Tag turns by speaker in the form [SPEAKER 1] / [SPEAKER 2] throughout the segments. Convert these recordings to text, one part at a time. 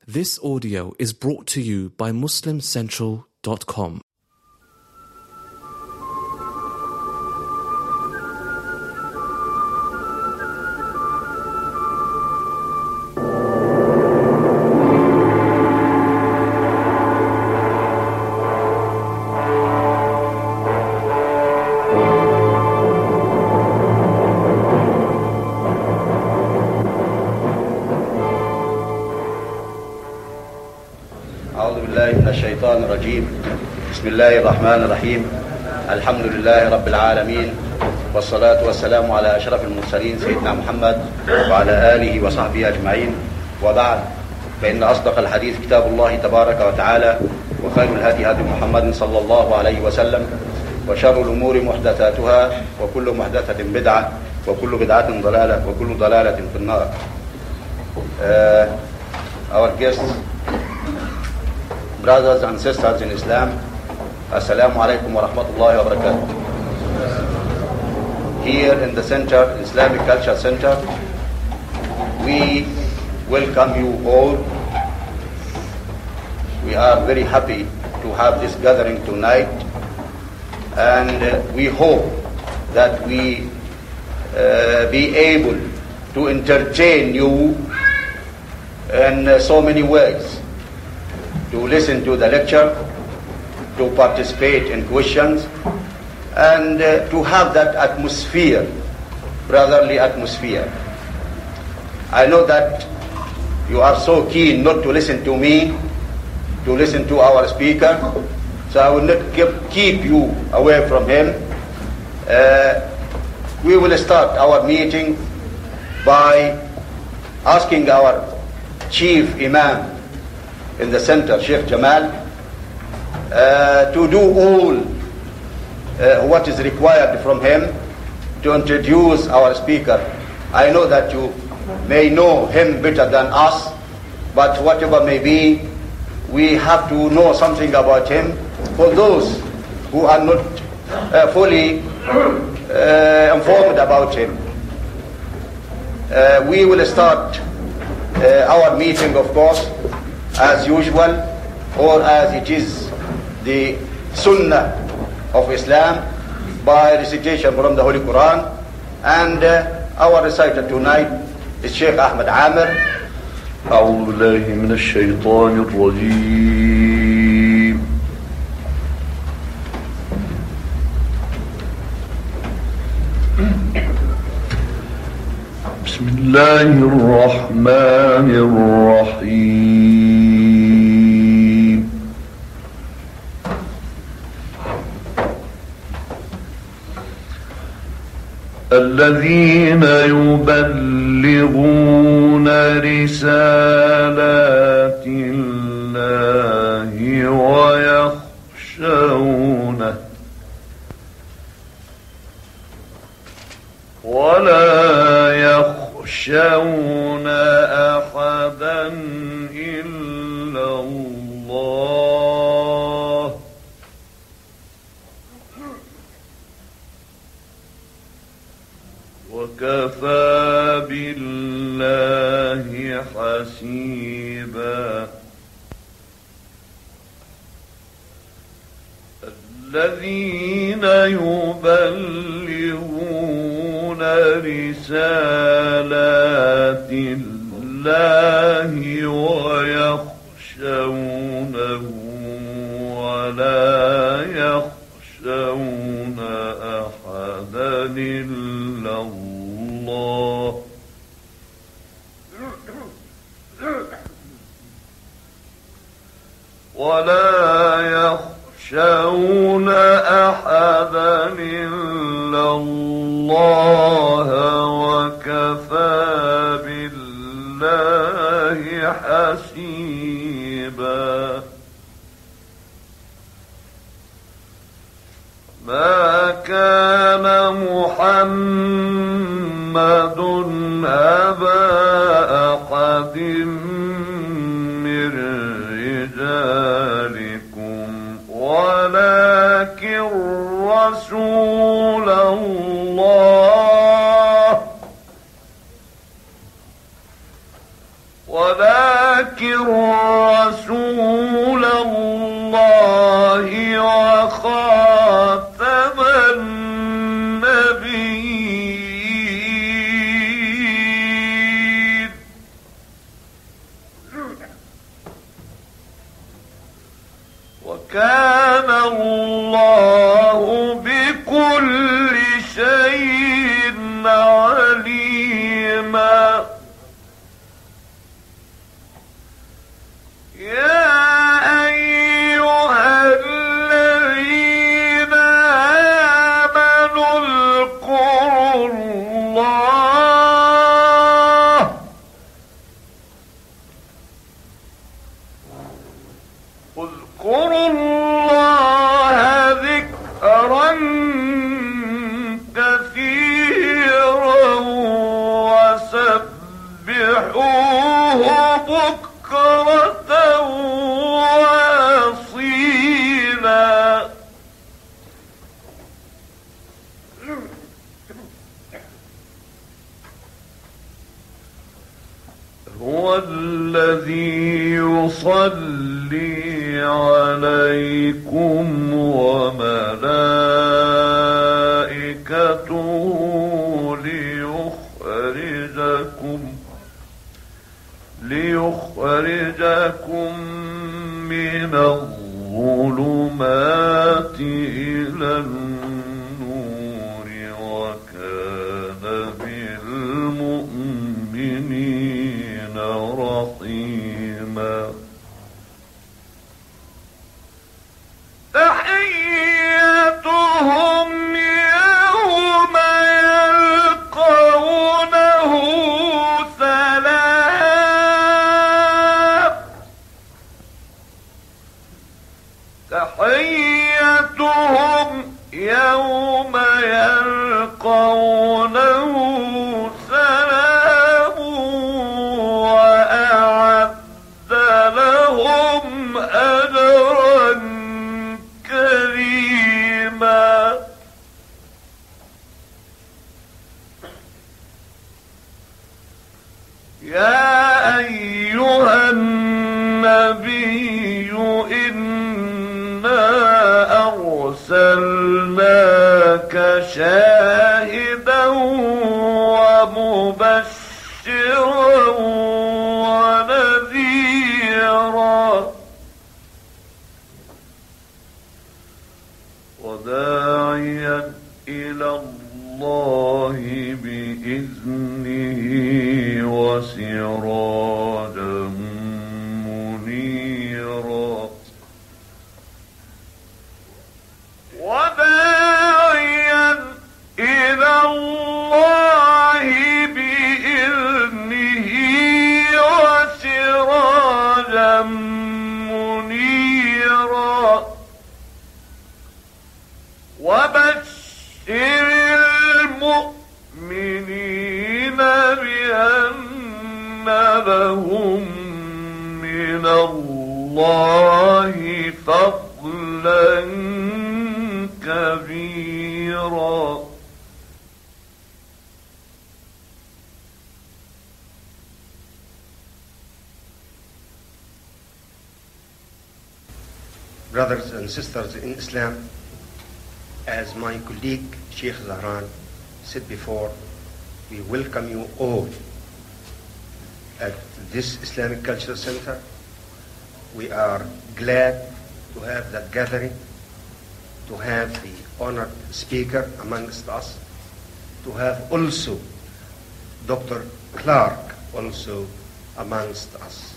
[SPEAKER 1] This audio is brought to you by MuslimCentral.com.
[SPEAKER 2] الشيطان الرجيم. بسم الله الرحمن الرحيم. الحمد لله رب العالمين، والصلاة والسلام على أشرف المرسلين سيدنا محمد وعلى آله وصحبه أجمعين، وبعد، فإن أصدق الحديث كتاب الله تبارك وتعالى، وخير الهدي هدي محمد صلى الله عليه وسلم، وشر الأمور محدثاتها، وكل محدثة بدعة، وكل بدعة ضلالة، وكل ضلالة في النار. Our guests, brothers and sisters in Islam, Assalamu alaikum wa rahmatullahi wa barakatuh. Here in the center, Islamic Culture Center, we welcome you all. We are very happy to have this gathering tonight, and we hope that we be able to entertain you in so many ways. To listen to the lecture, to participate in questions, and to have that atmosphere, brotherly atmosphere. I know that you are so keen not to listen to me, to listen to our speaker, so I will not keep you away from him. We will start our meeting by asking our chief imam in the center, Sheikh Jamal, to do all what is required from him to introduce our speaker. I know that you may know him better than us, but whatever may be, we have to know something about him for those who are not fully informed about him. We will start our meeting, of course, as usual, or as it is the Sunnah of Islam, by recitation from the Holy Quran. And our reciter tonight is Sheikh Ahmed Amir.
[SPEAKER 3] أعوذ بالله من الشيطان الرجيم. بسم الله الرحمن الرحيم. الذين يبلغون رسالات الله ويخشونه ولا يخشون أحدا إلا الله وكفى بالله حسيبا. الذين يبلغون رسالات الله ويخشونه ولا يخشون أحدا إلا الله ولا يخشون أحدا إلا الله وكفى بالله حسيبا. ما كان محمد أبا أحد من رجالكم ولكن رسول الله ولكن وكان الله بكل شيء عليما. يا أيها الذين آمنوا اذكروا الله ذكرا كثيرا وسبحوه بكرة وأصيلا. هو الذي يصلي عليكم وملائكته ليخرجكم من الظلمات إلى النور وكان بالمؤمنين رحيما. تحيتهم يوم يلقونه سلام. تحيتهم يوم يلقونه سلام وأعد لهم أجرا كريما. يا أيها النبي إنا أرسلناك شاهدا ومبشرا ونذيرا وداعيا إلى الله بإذنه وسراجا منيرا. وداعيا إلى الله بإذنه وسراجا منيرا. وبشر المؤمنين بأن لهم من الله فضلا كبيرا.
[SPEAKER 4] Brothers and sisters in Islam, as my colleague Sheikh Zahran said before, we welcome you all at this Islamic Culture Center. We are glad to have that gathering, to have the honored speaker amongst us, to have also Dr. Clark also amongst us.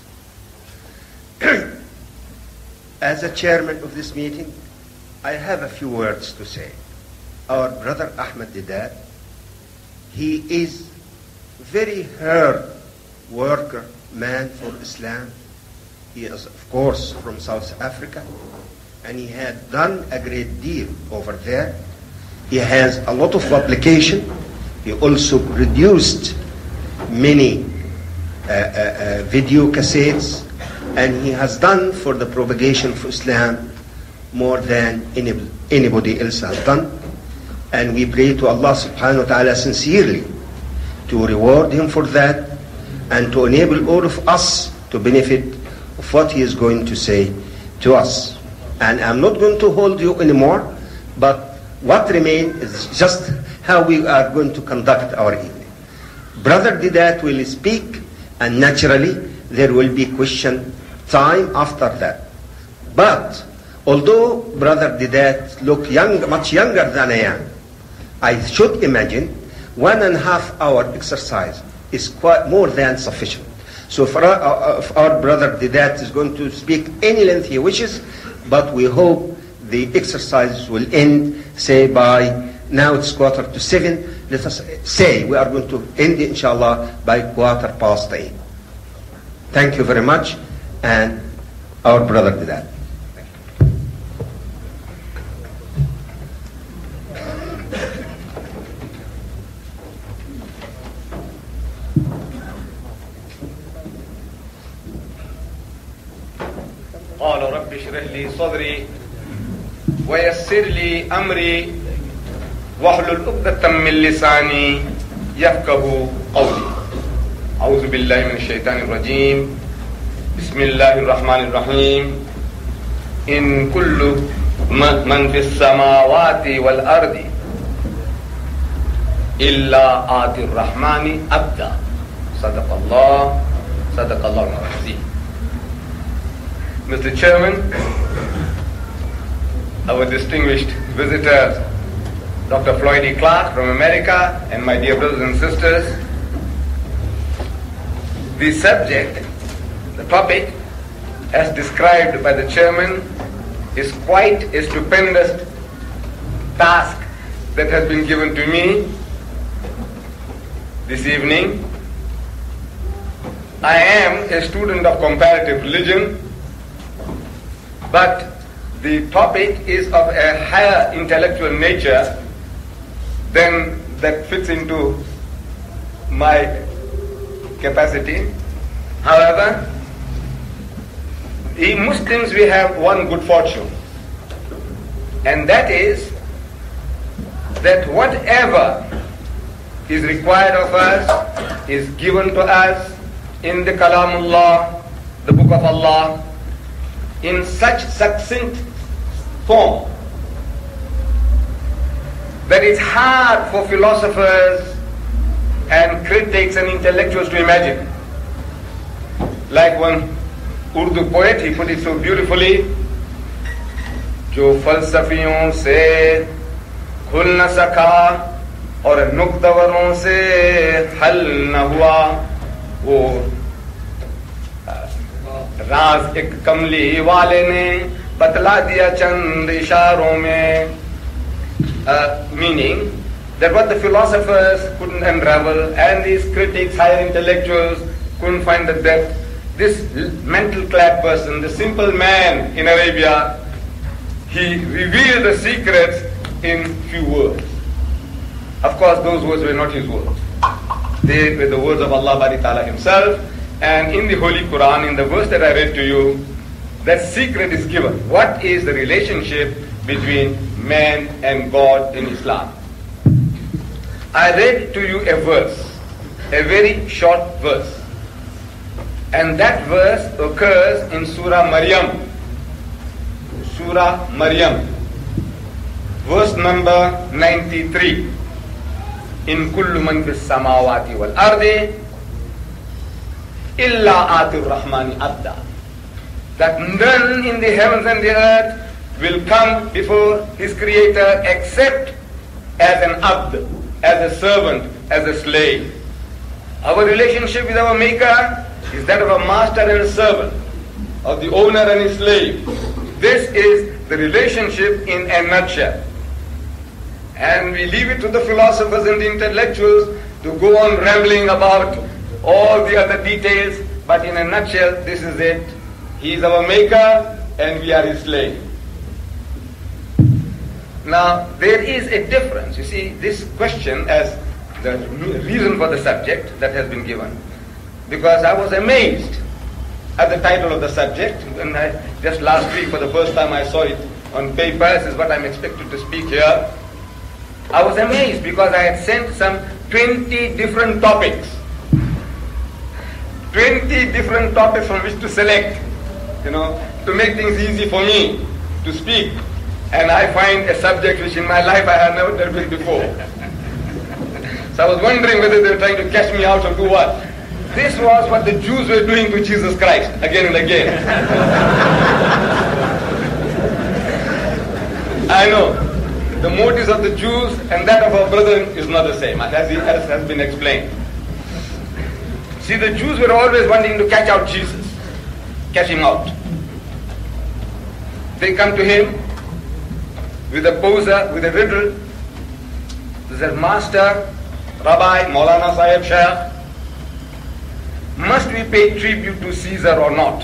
[SPEAKER 4] As a chairman of this meeting, I have a few words to say. Our brother Ahmed Deedat, he is very hard worker man for Islam. He is, of course, from South Africa, and he had done a great deal over there. He has a lot of publication. He also produced many video cassettes, and he has done for the propagation of Islam more than anybody else has done. And we pray to Allah subhanahu wa ta'ala sincerely to reward him for that and to enable all of us to benefit of what he is going to say to us. And I'm not going to hold you anymore, but what remains is just how we are going to conduct our evening. Brother Deedat will speak, and naturally there will be question time after that. But Although Brother Didat look much younger than I am, I should imagine 1.5 hour exercise is quite more than sufficient. So if our brother Didat is going to speak any length he wishes, but we hope the exercise will end, say by, now it's 7:15, let us say we are going to end it inshallah by 8:15. Thank you very much, and our brother Didat.
[SPEAKER 5] قال رب اشرح لي صدري ويسر لي أمري واحلل عقدة من لساني يفقهوا قولي. أعوذ بالله من الشيطان الرجيم. بسم الله الرحمن الرحيم. إن كل من في السماوات والأرض إلا آتي الرحمن عبدا. صدق الله العظيم. Mr. Chairman, our distinguished visitors, Dr. Floyd E. Clark from America, and my dear brothers and sisters, the subject, the topic, as described by the chairman, is quite a stupendous task that has been given to me this evening. I am a student of comparative religion, but the topic is of a higher intellectual nature than that fits into my capacity. However, we Muslims, we have one good fortune, and that is that whatever is required of us is given to us in the Kalamullah, the Book of Allah, in such succinct form that it's hard for philosophers and critics and intellectuals to imagine. Like one Urdu poet, he put it so beautifully, जो फलसफियों से खुल न सका और नुक्तवरों से हल न हुआ, वो राज एक कमली वाले ने बतला दिया चंद इशारों में. Meaning that what the philosophers couldn't unravel and these critics, higher intellectuals couldn't find the depth, this mental clad person, the simple man in Arabia, he revealed the secrets in few words. Of course, those words were not his words. They were the words of Allah Bari Ta'ala himself. And in the Holy Quran, in the verse that I read to you, that secret is given. What is the relationship between man and God in Islam? I read to you a verse, a very short verse. And that verse occurs in Surah Maryam. Surah Maryam, verse number 93. In kullu man fis samawati wal ardi illa atir rahmani abda. That none in the heavens and the earth will come before his creator except as an abd, as a servant, as a slave. Our relationship with our maker is that of a master and a servant, of the owner and his slave. This is the relationship in a nutshell. And we leave it to the philosophers and the intellectuals to go on rambling about all the other details, but in a nutshell, this is it. He is our maker and we are his slave. Now, there is a difference. You see, this question as the reason for the subject that has been given, because I was amazed at the title of the subject. When just last week, for the first time, I saw it on paper. This is what I'm expected to speak here. I was amazed because I had sent some 20 different topics. 20 different topics from which to select, to make things easy for me to speak. And I find a subject which in my life I have never dealt with before. So I was wondering whether they were trying to catch me out or do what. This was what the Jews were doing to Jesus Christ again and again. I know. The motives of the Jews and that of our brethren is not the same, as has been explained. See, the Jews were always wanting to catch out Jesus, catch him out. They come to him with a poser, with a riddle. They said, Master, Rabbi, Maulana Sahib Shaykh, must we pay tribute to Caesar or not?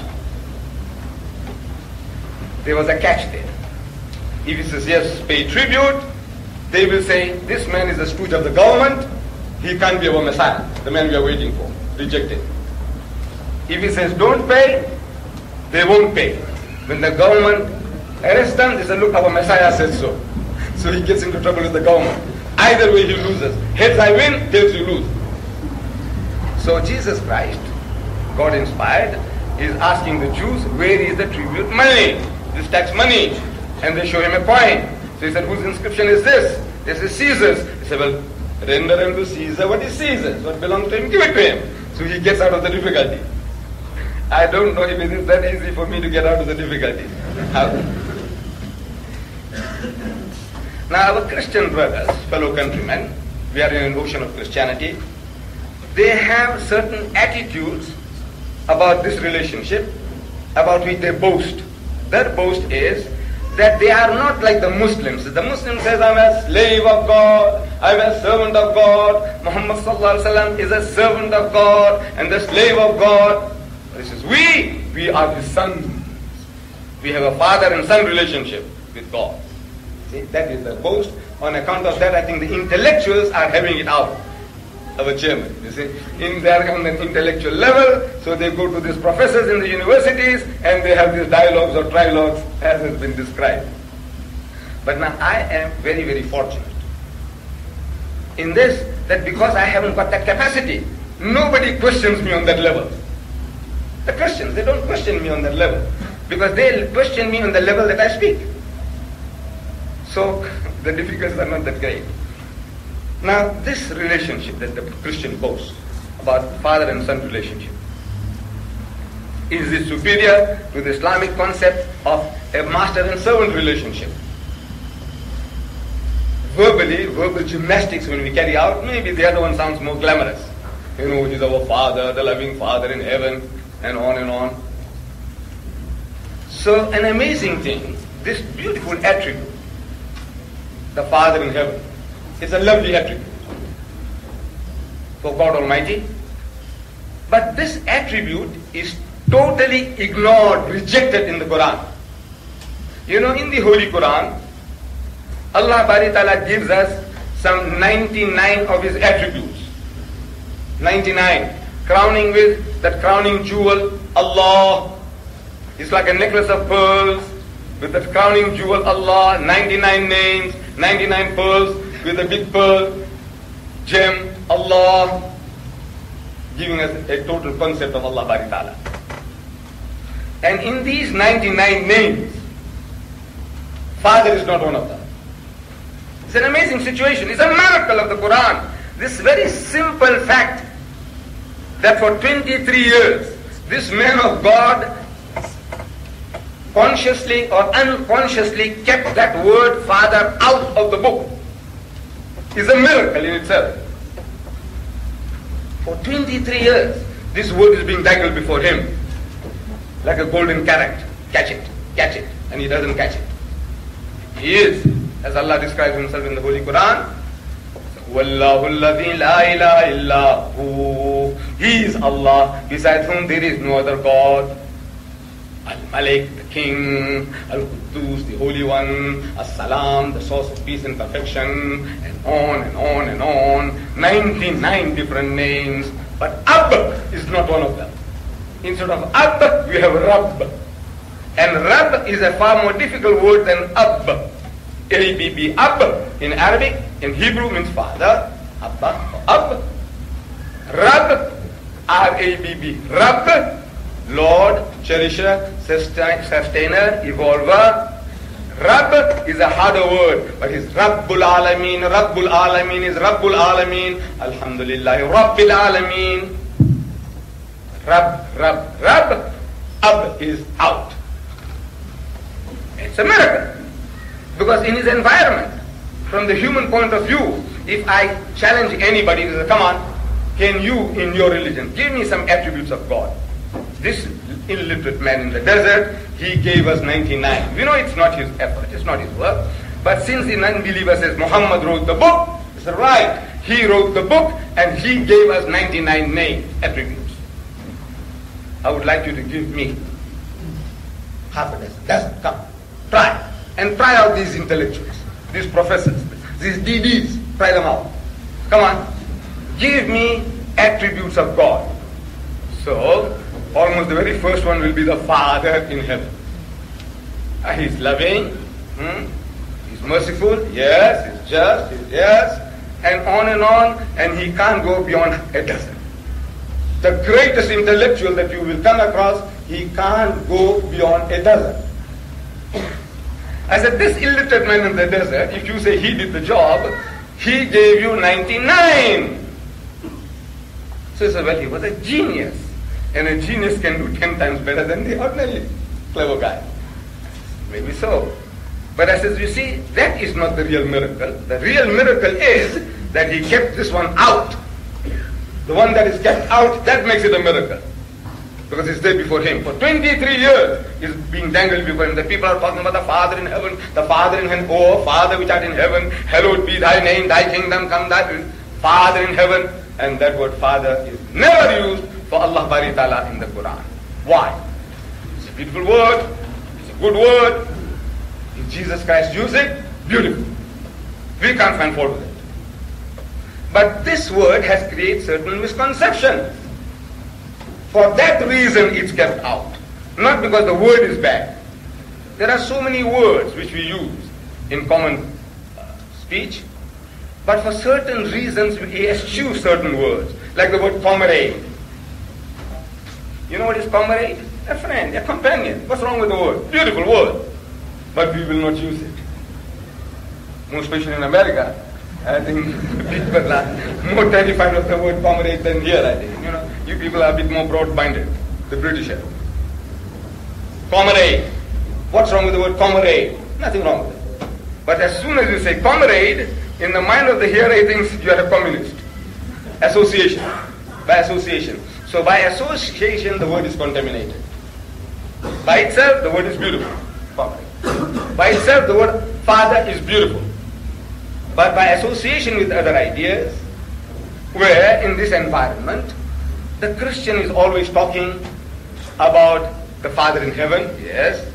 [SPEAKER 5] There was a catch there. If he says, yes, pay tribute, they will say, this man is a stooge of the government, he can't be our Messiah, the man we are waiting for, rejected. If he says, don't pay, they won't pay. When the government arrests them, they say, look, our Messiah says so. So he gets into trouble with the government. Either way he loses. Heads I win, tails you lose. So Jesus Christ, God inspired, is asking the Jews, where is the tribute money? This tax money. And they show him a coin. So he said, whose inscription is this? This is Caesar's. He said, well, render unto Caesar what is Caesar's. What belongs to him, give it to him. So he gets out of the difficulty. I don't know if it is that easy for me to get out of the difficulty. How? Now our Christian brothers, fellow countrymen, we are in an ocean of Christianity, they have certain attitudes about this relationship, about which they boast. Their boast is that they are not like the Muslims. The Muslim says, I'm a slave of God, I'm a servant of God, Muhammad sallallahu alaihi wasallam is a servant of God and the slave of God. This is we are his sons. We have a father and son relationship with God. See, that is the boast. On account of that, I think the intellectuals are having it out. Our chairman, you see, in their on an intellectual level, so they go to these professors in the universities and they have these dialogues or trilogues as has been described. But now I am very, very fortunate in this, that because I haven't got that capacity, nobody questions me on that level. The Christians, they don't question me on that level because they question me on the level that I speak. So the difficulties are not that great. Now, this relationship that the Christian boasts about father and son relationship, is it superior to the Islamic concept of a master and servant relationship? Verbally, verbal gymnastics when we carry out, maybe the other one sounds more glamorous. You know, he's our Father, the loving Father in heaven, and on and on. So, an amazing thing, this beautiful attribute, the Father in heaven, it's a lovely attribute for God Almighty. But this attribute is totally ignored, rejected in the Quran. You know, in the Holy Quran, Allah Bari Ta'ala gives us some 99 of his attributes. 99. Crowning with that crowning jewel, Allah. It's like a necklace of pearls with that crowning jewel, Allah. 99 names, 99 pearls, with a big pearl, gem, Allah, giving us a total concept of Allah Bari Ta'ala. And in these 99 names, Father is not one of them. It's an amazing situation. It's a miracle of the Quran. This very simple fact that for 23 years, this man of God consciously or unconsciously kept that word Father out of the book is a miracle in itself. For 23 years, this word is being dangled before him like a golden carrot. Catch it, and he doesn't catch it. He is, as Allah describes himself in the Holy Quran, Wallahu alladhi la ilaha illa hu. He is Allah, besides whom there is no other God. Al-Malik, the King, Al-Quddus, the Holy One, As-Salam, the source of peace and perfection, and on and on and on. 99 different names, but Ab is not one of them. Instead of Ab, we have Rabb. And Rabb is a far more difficult word than Ab. A-B-B, Ab, in Arabic, in Hebrew means father, Abba, Ab. Rabb, R-A-B-B, Rabb, Lord, cherisher, sustainer, evolver. Rabb is a harder word, but his Rabbul Alameen. Rabbul Alameen is Rabbul Alameen. Alhamdulillah, Rabbil Alameen. Rabb. Ab is out. It's a miracle. Because in his environment, from the human point of view, if I challenge anybody to say, come on, can you in your religion give me some attributes of God? This illiterate man in the desert, he gave us 99. We know it's not his effort, it's not his work. But since the non-believer says Muhammad wrote the book, it's right. He wrote the book and he gave us 99 names, attributes. I would like you to give me half a dozen. Come, try. And try out these intellectuals, these professors, these DDs. Try them out. Come on. Give me attributes of God. So, almost the very first one will be the Father in heaven. He's loving. He's merciful. Yes. He's just. Yes. And on, and he can't go beyond a dozen. The greatest intellectual that you will come across, he can't go beyond a dozen. I said, this illiterate man in the desert, if you say he did the job, he gave you 99. So he said, well, he was a genius. And a genius can do 10 times better than the ordinary clever guy. Maybe so. But I said, you see, that is not the real miracle. The real miracle is that he kept this one out. The one that is kept out, that makes it a miracle. Because it's there before him. For 23 years, it's being dangled before him. The people are talking about the Father in heaven, the Father in heaven. Oh, Father which art in heaven, hallowed be thy name, thy kingdom come, thy Father in heaven. And that word Father is never used for Allah Bari Ta'ala in the Quran. Why? It's a beautiful word. It's a good word. If Jesus Christ used it, beautiful. We can't find fault with it. But this word has created certain misconceptions. For that reason it's kept out. Not because the word is bad. There are so many words which we use in common speech, but for certain reasons we eschew certain words, like the word comrade. You know what is comrade? A friend, a companion. What's wrong with the word? Beautiful word. But we will not use it. More especially in America, I think people are more terrified of the word comrade than here, I think. You know, you people are a bit more broad-minded, the British are. Comrade. What's wrong with the word comrade? Nothing wrong with it. But as soon as you say comrade, in the mind of the hearer he thinks you are a communist. Association. By association. So by association the word is contaminated. By itself the word is beautiful. Comrade. By itself the word father is beautiful. But by association with other ideas, where in this environment, the Christian is always talking about the Father in heaven, yes.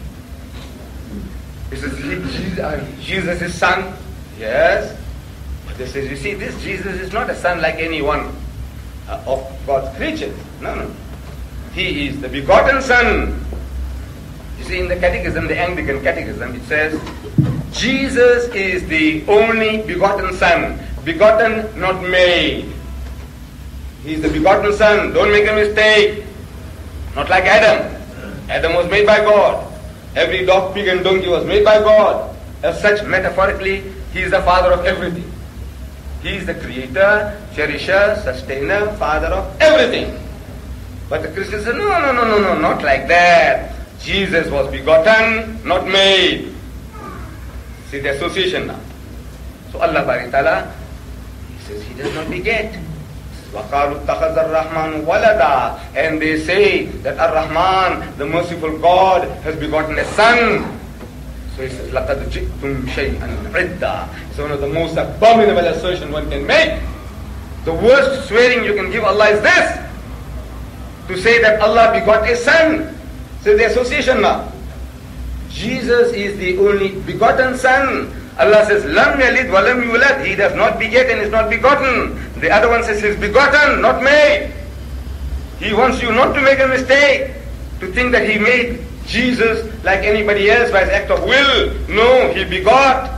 [SPEAKER 5] He says, Jesus is son, yes. But they say, you see, this Jesus is not a son like any one of God's creatures. No. He is the begotten Son. You see, in the catechism, the Anglican catechism, it says, Jesus is the only begotten Son. Begotten, not made. He is the begotten Son. Don't make a mistake. Not like Adam. Adam was made by God. Every dog, pig and donkey was made by God. As such, metaphorically, he is the father of everything. He is the creator, cherisher, sustainer, father of everything. But the Christians say, no, not like that. Jesus was begotten, not made. See the association now. So Allah Bari Ta'ala, He says He does not beget. وَقَالُوا اتَّخَذَ الرَّحْمَنُ وَلَدًا. And they say that Ar-Rahman, the merciful God, has begotten a son. So He says, لَقَدْ جِئْتُمْ شَيْئًا عِدًّا. It's one of the most abominable assertion one can make. The worst swearing you can give Allah is this. To say that Allah begot a son. So the association now. Jesus is the only begotten Son. Allah says, Lam yalid wa lam yulad. He does not beget and is not begotten. The other one says he's begotten, not made. He wants you not to make a mistake, to think that He made Jesus like anybody else by His act of will. No, He begot.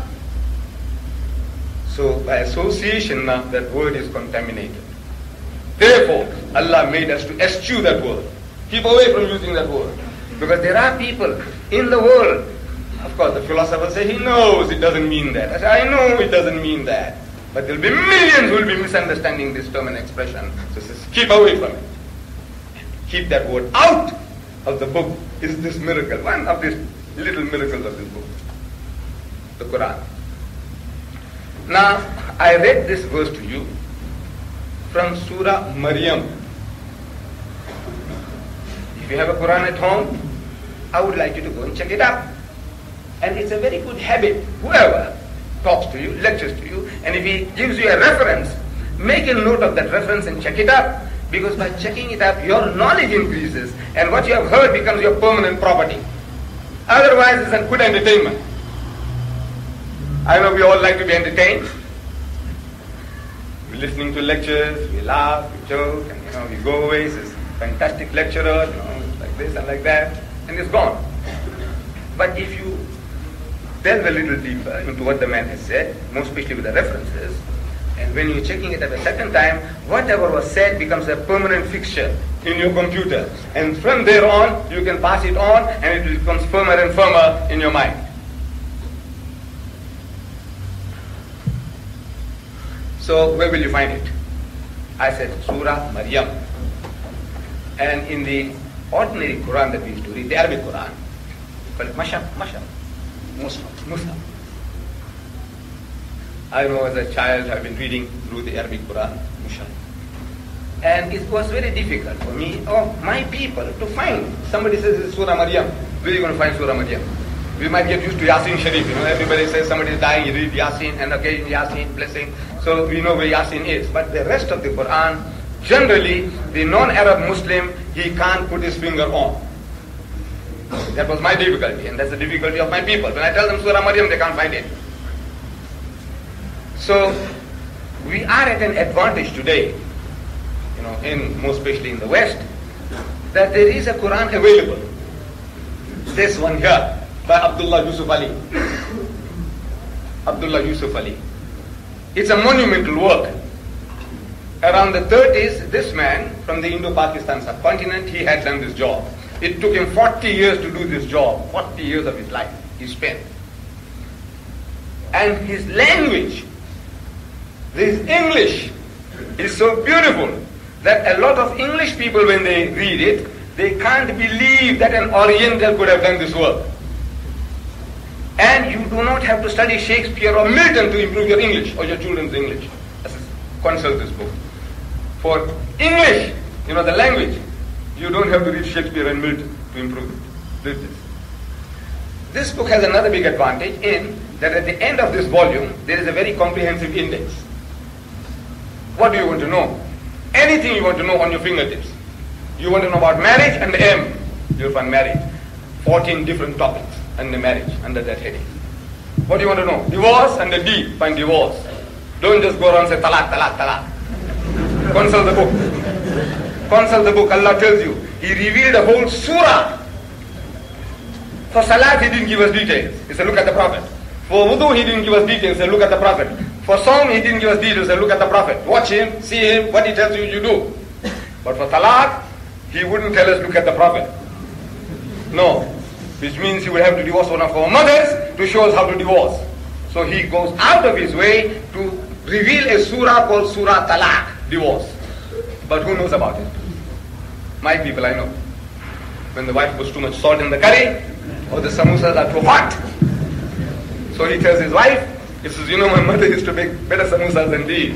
[SPEAKER 5] So by association now, that word is contaminated. Therefore, Allah made us to eschew that word. Keep away from using that word. Because there are people in the world, of course the philosopher says he knows it doesn't mean that. I say, I know it doesn't mean that. But there will be millions who will be misunderstanding this term and expression. So it says, keep away from it. Keep that word out of the book. Is this miracle, one of these little miracles of this book. the Quran. Now, I read this verse to you from Surah Maryam. If you have a Quran at home, I would like you to go and check it out. And it's a very good habit. Whoever talks to you, lectures to you, and if he gives you a reference, make a note of that reference and check it up. Because by checking it up, your knowledge increases, and what you have heard becomes your permanent property. Otherwise, it's a good entertainment. I know we all like to be entertained. We're listening to lectures, we laugh, we joke, and we go away. It's a fantastic lecturer, like this and like that, and it's gone. But if you delve a little deeper into what the man has said, most especially with the references, and when you're checking it up a second time, whatever was said becomes a permanent fixture in your computer. And from there on, you can pass it on, and it becomes firmer and firmer in your mind. So, where will you find it? I said, Surah Maryam. And in the ordinary Quran that we used to read, the Arabic Quran, called it Mus'haf. I know as a child I've been reading through the Arabic Quran, Mus'haf. And it was very difficult for me, or my people, to find. Somebody says it's Surah Maryam. Where are you going to find Surah Maryam? We might get used to Yasin Sharif. Everybody says somebody is dying, you read Yasin, and occasionally Yasin, blessing. So we know where Yasin is. But the rest of the Quran, generally, the non-Arab Muslim, he can't put his finger on. That was my difficulty, and that's the difficulty of my people. When I tell them Surah Maryam, they can't find it. So, we are at an advantage today, most especially in the West, that there is a Quran available. This one here, by Abdullah Yusuf Ali. Abdullah Yusuf Ali. It's a monumental work. Around the 30s, this man from the Indo-Pakistan subcontinent, he had done this job. It took him 40 years to do this job. 40 years of his life he spent. And his language, his English, is so beautiful that a lot of English people, when they read it, they can't believe that an Oriental could have done this work. And you do not have to study Shakespeare or Milton to improve your English or your children's English. Consult this book. For English, the language, you don't have to read Shakespeare and Milton to improve it. Read this. This book has another big advantage in that at the end of this volume, there is a very comprehensive index. What do you want to know? Anything you want to know on your fingertips. You want to know about marriage and the M, you'll find marriage. 14 different topics under marriage, under that heading. What do you want to know? Divorce, and the D, find divorce. Don't just go around and say talaq, talaq, talaq. Consult the book. Consult the book. Allah tells you. He revealed a whole surah. For salat, he didn't give us details. He said, look at the Prophet. For wudu, he didn't give us details. He said, look at the Prophet. For sawm, he didn't give us details. He said, look at the Prophet. Watch him, see him, what he tells you, you do. But for talaq, he wouldn't tell us, look at the Prophet. No. Which means he would have to divorce one of our mothers to show us how to divorce. So he goes out of his way to reveal a surah called Surah Talaq, divorce. But who knows about it? My people, I know. When the wife puts too much salt in the curry, or the samosas are too hot. So he tells his wife, he says, my mother used to make better samosas than these.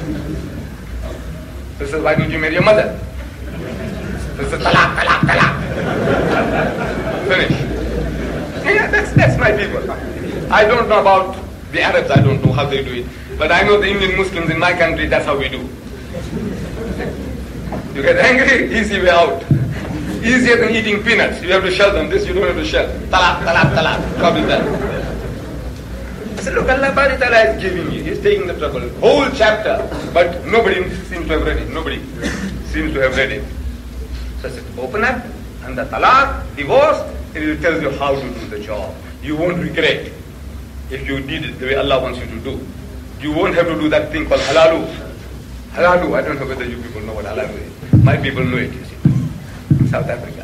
[SPEAKER 5] So he says, why don't you marry your mother? So he says, talaq, talaq, talaq. Finish. Yeah, that's my people. I don't know about the Arabs, I don't know how they do it. But I know the Indian Muslims in my country, that's how we do. You get angry, easy way out. Easier than eating peanuts. You have to shell them. This you don't have to shell. Talaq, talaq, talaq. Job is done. I said, look, Allah Ta'ala is giving you. He's taking the trouble. Whole chapter. But nobody seems to have read it. Nobody seems to have read it. So I said, open up. And the talaq, divorce, it will tell you how to do the job. You won't regret if you did it the way Allah wants you to do. You won't have to do that thing called halalu. Halalu, I don't know whether you people know what halalu is. My people know it, you see. In South Africa.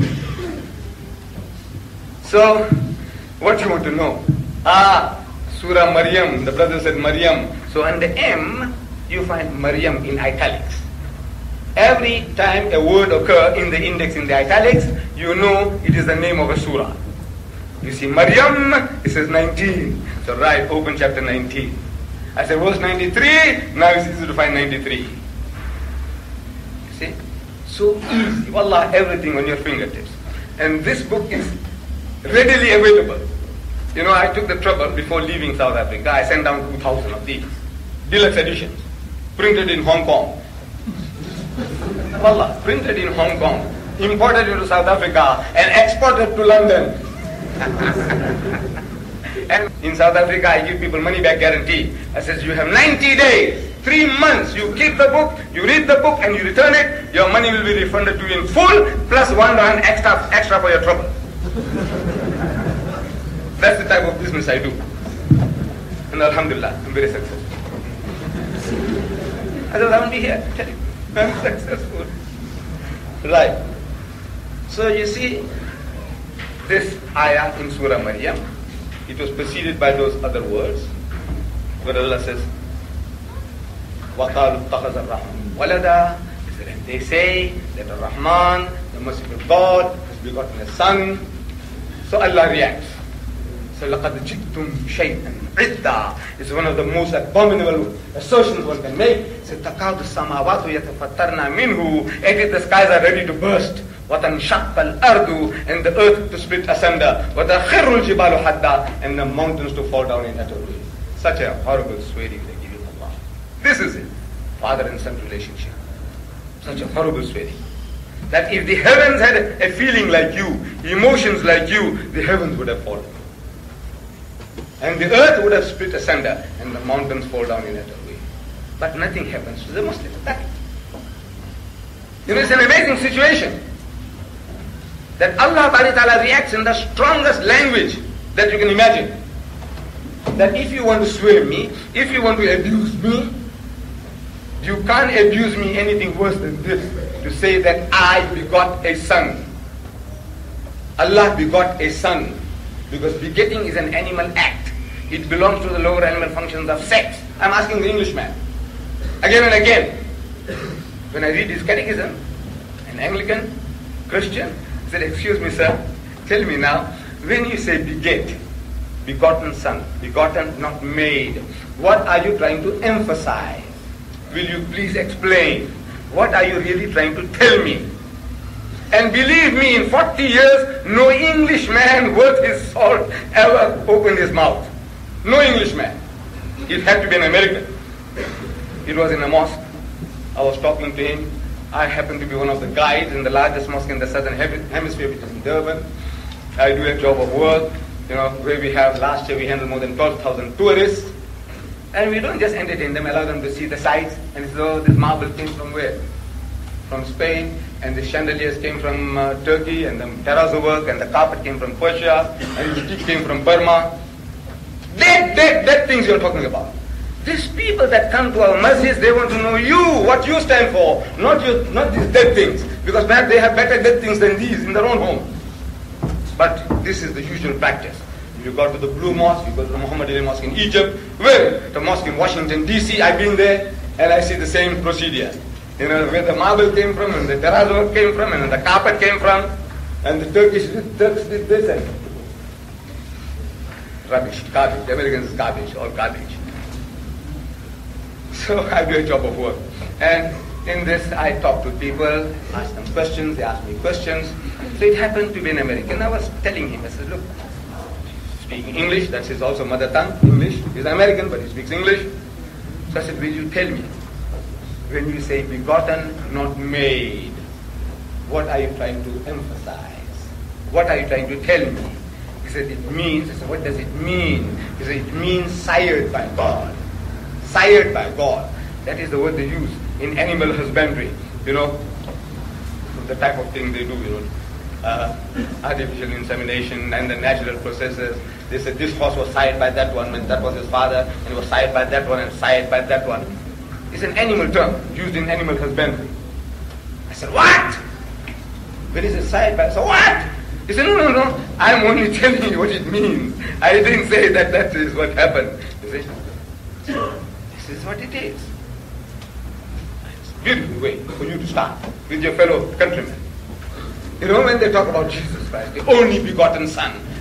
[SPEAKER 5] So, what you want to know? Surah Maryam, the brother said Maryam. So under M, you find Maryam in italics. Every time a word occurs in the index in the italics, you know it is the name of a surah. You see Maryam, it says 19. So right, open chapter 19. I said verse 93, now it's easy to find 93. You see? So easy. Wallah, everything on your fingertips. And this book is readily available. You know, I took the trouble before leaving South Africa. I sent down 2,000 of these. Deluxe editions. Printed in Hong Kong. Wallah, printed in Hong Kong. Imported into South Africa and exported to London. And in South Africa, I give people money back guarantee. I says, you have 90 days, 3 months. You keep the book, you read the book, and you return it. Your money will be refunded to you in full, plus $1 extra for your trouble. That's the type of business I do. And alhamdulillah, I'm very successful. Otherwise I won't be here. Tell you, I'm successful. Right. So you see, this ayah in Surah Maryam, it was preceded by those other words, where Allah says, وَقَالُوا اتَّخَذَ الرَّحْمَنُ وَلَدًا. And they say that the Rahman, the merciful God, has begotten a son. So Allah reacts. So لَقَدْ جِئْتُمْ شَيْئًا عِدًّا is one of the most abominable assertions one can make. It says, تَكَادُ السَّمَاوَاتُ يَتَفَطَّرْنَ مِنْهُ. As if the skies are ready to burst. وَتَنْشَقَّ الْأَرْضُ and the earth to split asunder. وَتَخِرُّ الْجِبَالُ حَدًّا and the mountains to fall down in utter ruin. Such a horrible swearing they give Allah. This is it. Father and son relationship. Such a horrible swearing. That if the heavens had a feeling like you, emotions like you, the heavens would have fallen. And the earth would have split asunder and the mountains fall down in utter ruin. But nothing happens to the Muslim. You know, it's an amazing situation. That Allah Ta'ala reacts in the strongest language that you can imagine. That if you want to swear me, if you want to abuse me, you can't abuse me anything worse than this. To say that I begot a son. Allah begot a son. Because begetting is an animal act. It belongs to the lower animal functions of sex. I'm asking the Englishman. Again and again. When I read his catechism, an Anglican, Christian, I said, excuse me sir, tell me now, when you say beget, begotten son, begotten, not made, what are you trying to emphasize? Will you please explain? What are you really trying to tell me? And believe me, in 40 years, no Englishman worth his salt ever opened his mouth. No Englishman. It had to be an American. It was in a mosque. I was talking to him. I happen to be one of the guides in the largest mosque in the southern hemisphere, which is in Durban. I do a job of work, you know, where we have, last year we handled more than 12,000 tourists. And we don't just entertain them, allow them to see the sights. And so this marble came from where? From Spain. And the chandeliers came from Turkey. And the terrazzo work and the carpet came from Persia. And the teak came from Burma. Dead things you're talking about. These people that come to our masjids, they want to know you, what you stand for, not these dead things. Because perhaps they have better dead things than these in their own home. But this is the usual practice. You go to the Blue Mosque, you go to the Muhammad Ali Mosque in Egypt, well, the mosque in Washington DC, I've been there, and I see the same procedure. You know, where the marble came from, and the terrazzo came from, and the carpet came from, and the Turks did this, and rubbish, garbage. The Americans is garbage, all garbage. So I do a job of work. And in this, I talk to people, ask them questions, they ask me questions. So it happened to be an American. I was telling him, I said, look, speaking English, that's his also mother tongue, English. He's American, but he speaks English. So I said, will you tell me, when you say begotten, not made, what are you trying to emphasize? What are you trying to tell me? He said, it means, I said, what does it mean? He said, it means sired by God. Sired by God. That is the word they use in animal husbandry. You know, the type of thing they do, you know. Artificial insemination and the natural processes. They said this horse was sired by that one, and that was his father, and he was sired by that one, and sired by that one. It's an animal term used in animal husbandry. I said, what? When is it sired by? So what? He said, no, I'm only telling you what it means. I didn't say that is what happened. You see? This is what it is. It's a beautiful way for you to start with your fellow countrymen. You know, when they talk about Jesus Christ, the only begotten Son,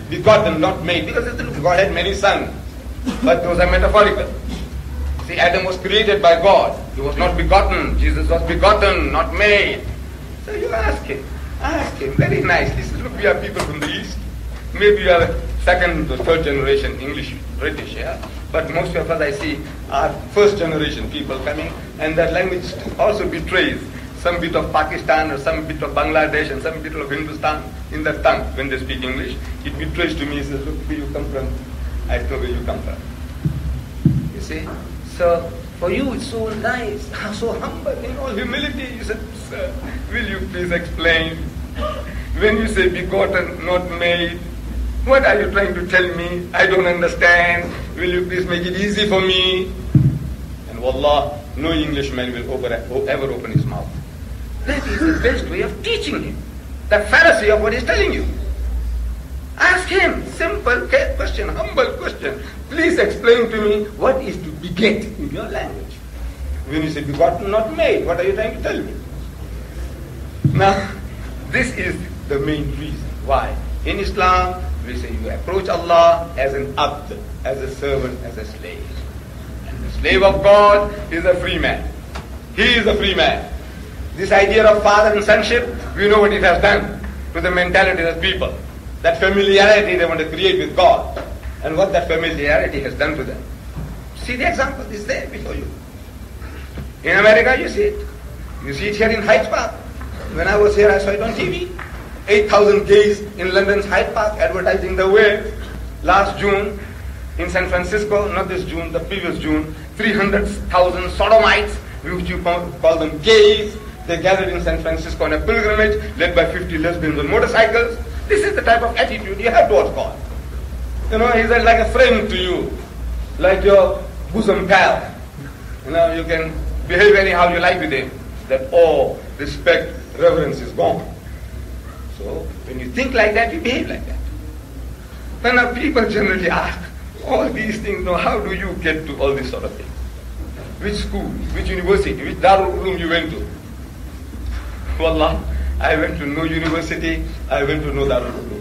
[SPEAKER 5] begotten, not made, because God had many sons, but those are metaphorical. See, Adam was created by God. He was not begotten. Jesus was begotten, not made. So you ask him very nicely. He says, look, we are people from the East. Maybe you are second or third generation English, British, yeah? But most of us I see are first generation people coming, and that language also betrays some bit of Pakistan or some bit of Bangladesh and some bit of Hindustan in their tongue when they speak English. It betrays to me, it says, look where you come from. I know where you come from. You see? So, for you it's so nice, so humble, in all humility. You said, sir, will you please explain? When you say begotten, not made, what are you trying to tell me? I don't understand. Will you please make it easy for me? And wallah, no Englishman will ever open his mouth. That is the best way of teaching him. The fallacy of what he's telling you. Ask him, simple question, humble question. Please explain to me what is to beget in your language. When you say begotten, not made, what are you trying to tell me? Now, this is the main reason why in Islam we say you approach Allah as an abd, as a servant, as a slave. And the slave of God is a free man. He is a free man. This idea of father and sonship, we know what it has done to the mentality of people. That familiarity they want to create with God, and what that familiarity has done to them. See the example is there before you. In America you see it. You see it here in Hyde Park. When I was here I saw it on TV. 8,000 gays in London's Hyde Park advertising the way. Last June in San Francisco, not this June, the previous June, 300,000 sodomites, which you call them gays, they gathered in San Francisco on a pilgrimage led by 50 lesbians on motorcycles. This is the type of attitude you have towards God. You know, he's like a friend to you, like your bosom pal. You know, you can behave anyhow you like with him. That awe, respect, reverence is gone. So, when you think like that, you behave like that. Then now people generally ask, all these things, now how do you get to all these sort of things? Which school, which university, which Darul Uloom you went to? Wallah, I went to no university, I went to no Darul Uloom.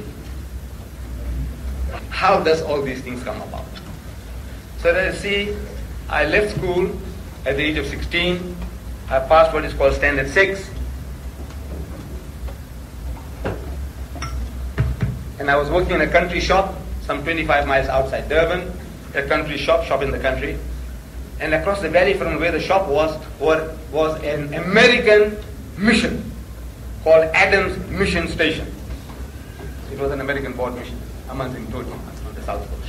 [SPEAKER 5] How does all these things come about? So that you see, I left school at the age of 16. I passed what is called Standard 6. And I was working in a country shop, some 25 miles outside Durban, a country shop in the country. And across the valley from where the shop was an American mission called Adams Mission Station. It was an American board mission, Amanzing Todi, on the south coast.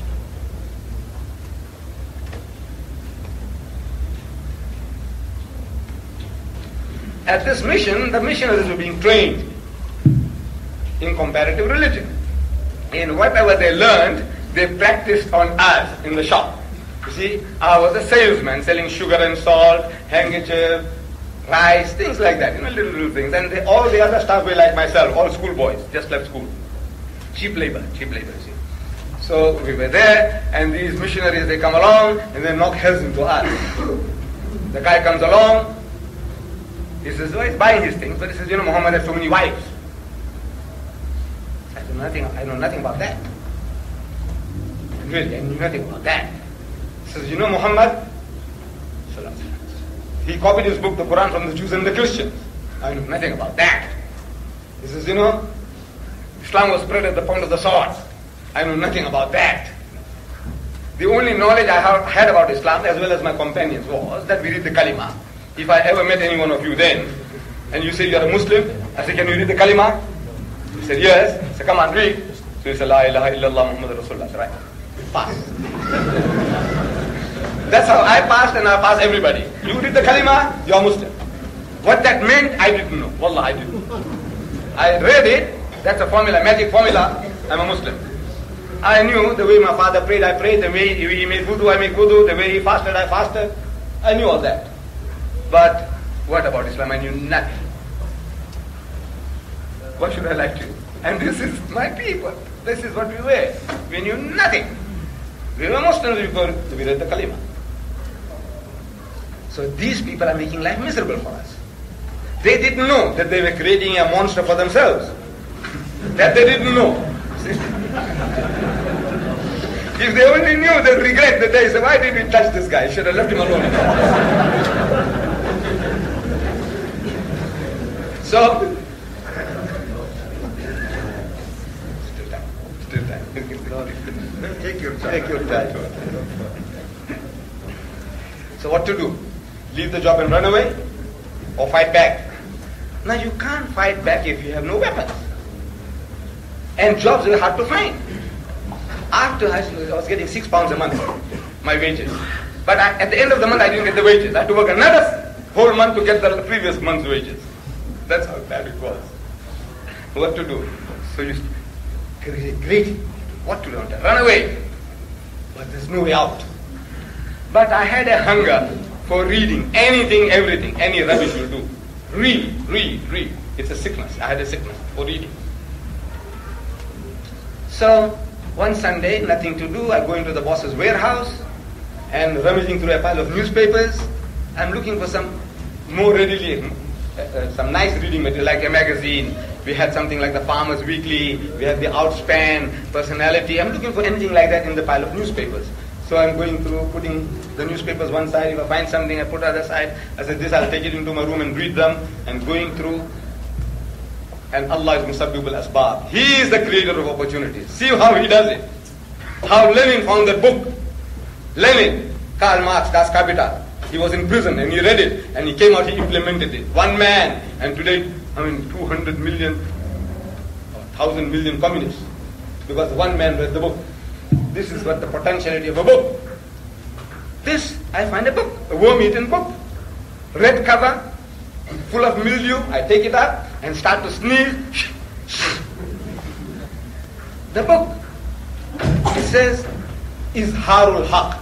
[SPEAKER 5] At this mission, the missionaries were being trained in comparative religion. And whatever they learned, they practiced on us in the shop. You see, I was a salesman selling sugar and salt, handkerchief, rice, things like that, little things. And all the other staff were like myself, all schoolboys, just left school. Cheap labor, you see. So we were there, and these missionaries, they come along, and they knock heads into us. The guy comes along, he says, well, he's buying his things, but he says, Muhammad has so many wives. I know nothing about that. Really, I knew nothing about that. He says, Muhammad, he copied his book, the Quran, from the Jews and the Christians. I know nothing about that. He says, Islam was spread at the point of the sword. I know nothing about that. The only knowledge I had about Islam, as well as my companions, was that we read the Kalima. If I ever met any one of you then, and you say you are a Muslim, I say, can you read the Kalima? He said, yes. I said, come on, read. So he said, La ilaha illallah Muhammad Rasulullah. I said, right. Pass. That's how I passed, and I passed everybody. You read the Kalima, you are Muslim. What that meant, I didn't know. Wallah, I didn't know. I read it, that's a formula, magic formula, I'm a Muslim. I knew the way my father prayed, I prayed, the way he made wudu, I made wudu, the way he fasted, I fasted. I knew all that. But what about Islam? I knew nothing. What should I like to? And this is my people. This is what we were. We knew nothing. We were Muslims before we read the Kalima. So these people are making life miserable for us. They didn't know that they were creating a monster for themselves. That they didn't know. If they only knew, they'd regret the day. So why did we touch this guy? Should have left him alone. So, still time.
[SPEAKER 4] Take your time.
[SPEAKER 5] Take your time. So what to do? Leave the job and run away? Or fight back? Now you can't fight back if you have no weapons. And jobs are hard to find. After high school, I was getting £6 a month, my wages. But at the end of the month, I didn't get the wages. I had to work another whole month to get the previous month's wages. That's how bad it was. What to do? So you great. What to do? Run away. But there's no way out. But I had a hunger for reading anything, everything, any rubbish will do. Read. It's a sickness. I had a sickness for reading. So one Sunday, nothing to do. I go into the boss's warehouse and rummaging through a pile of newspapers. I'm looking for some more readily, some nice reading material, like a magazine. We had something like the Farmer's Weekly. We had the Outspan, Personality. I'm looking for anything like that in the pile of newspapers. So I'm going through, putting the newspapers one side. If I find something, I put the other side. I said, this, I'll take it into my room and read them. And going through. And Allah is Musabbibul Asbab. He is the creator of opportunities. See how he does it. How Lenin found that book. Lenin, Karl Marx, Das Kapital. He was in prison and he read it. And he came out, he implemented it. One man. And today, 200 million, 1,000 million communists. Because one man read the book. This is what the potentiality of a book. This, I find a book, a worm-eaten book. Red cover, full of mildew. I take it up and start to sneeze. The book, it says, Izharul Haq.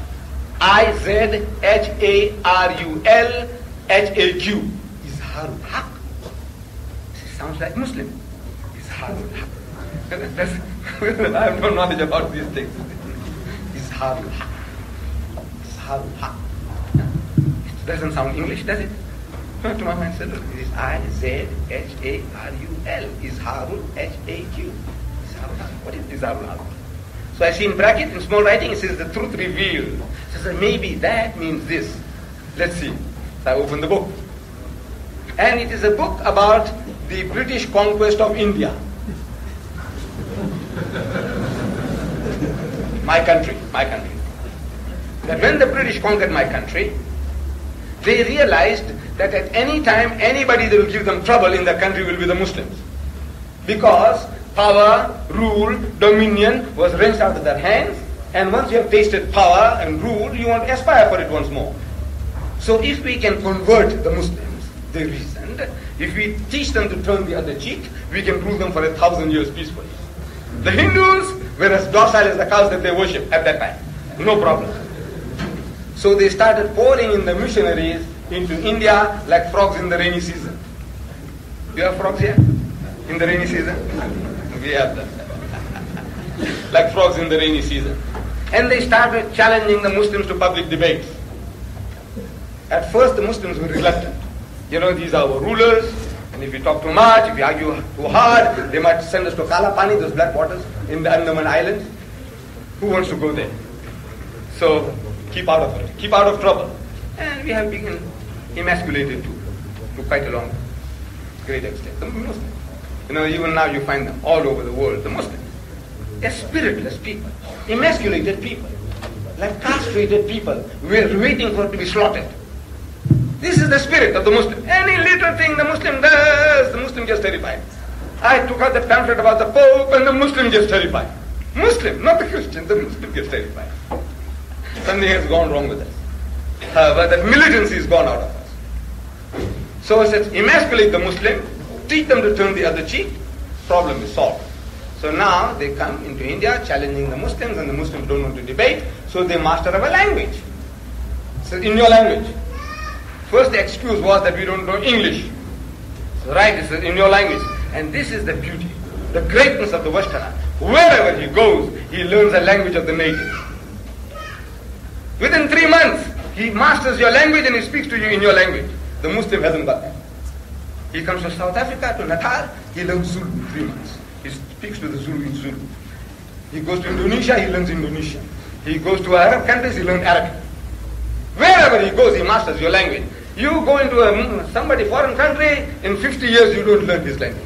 [SPEAKER 5] I-Z-H-A-R-U-L-H-A-Q. Izharul Haq. This sounds like Muslim. Izharul Haq. I have no knowledge about these things. Izharul Haq. Izharul Haq. It doesn't sound English, does it? To my mind, it is I-Z-H-A-R-U-L. Izharul H-A-Q. Izharul Haq. What is Izharul Haq? So I see in bracket, in small writing, it says the truth revealed. So I say, maybe that means this. Let's see. So I open the book. And it is a book about the British conquest of India. My country. That when the British conquered my country, they realized that at any time, anybody that will give them trouble in the country will be the Muslims. Because power, rule, dominion was wrenched out of their hands, and once you have tasted power and rule, you want to aspire for it once more. So if we can convert the Muslims, they reasoned, if we teach them to turn the other cheek, we can rule them for 1,000 years peacefully. The Hindus were as docile as the cows that they worship at that time. No problem. So they started pouring in the missionaries into India like frogs in the rainy season. Do you have frogs here? In the rainy season? We have them. Like frogs in the rainy season. And they started challenging the Muslims to public debates. At first the Muslims were reluctant. These are our rulers, and if we talk too much, if we argue too hard, they might send us to Kalapani, those black waters in the Andaman Islands. Who wants to go there? So keep out of it. Keep out of trouble. And we have been emasculated too, to quite a great extent. The Muslims. Even now you find them all over the world, the Muslims. They're spiritless people, emasculated people, like castrated people. We're waiting for it to be slaughtered. This is the spirit of the Muslim. Any little thing the Muslim does, the Muslim gets terrified. I took out the pamphlet about the Pope and the Muslim gets terrified. Muslim, not the Christian, the Muslim gets terrified. Something has gone wrong with us. But that militancy has gone out of us. So it says, emasculate the Muslim, teach them to turn the other cheek, problem is solved. So now they come into India challenging the Muslims, and the Muslims don't want to debate, so they master our language. So in your language. First the excuse was that we don't know English. So right, this is in your language. And this is the beauty, the greatness of the Westerner. Wherever he goes, he learns the language of the native. Within 3 months, he masters your language and he speaks to you in your language. The Muslim hasn't got that. He comes to South Africa, to Natal, he learns Zulu in 3 months. He speaks to the Zulu in Zulu. He goes to Indonesia, he learns Indonesian. He goes to Arab countries, he learns Arabic. Wherever he goes, he masters your language. You go into somebody foreign country, in 50 years you don't learn his language.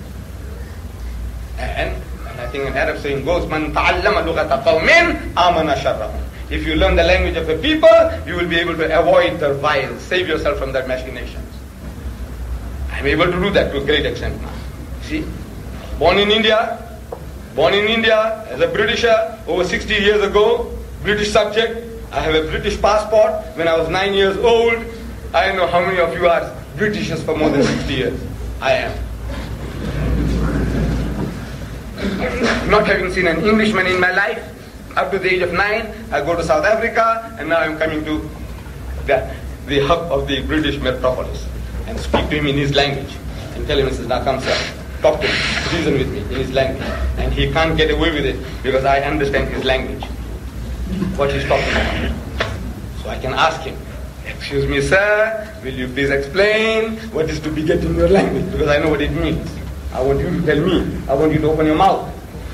[SPEAKER 5] And I think an Arab saying goes, Man ta'allama lughata qawmin amana sharrahum. If you learn the language of the people, you will be able to avoid their vials, save yourself from their machinations. I'm able to do that to a great extent now. See, born in India as a Britisher over 60 years ago, British subject. I have a British passport. When I was 9 years old, I don't know how many of you are Britishers for more than 60 years. I am. Not having seen an Englishman in my life, up to the age of 9, I go to South Africa, and now I'm coming to the hub of the British metropolis and speak to him in his language and tell him, he says, now come sir, talk to me, reason with me in his language. And he can't get away with it because I understand his language, what he's talking about. So I can ask him, excuse me sir, will you please explain what is to be get in your language, because I know what it means. I want you to tell me, I want you to open your mouth.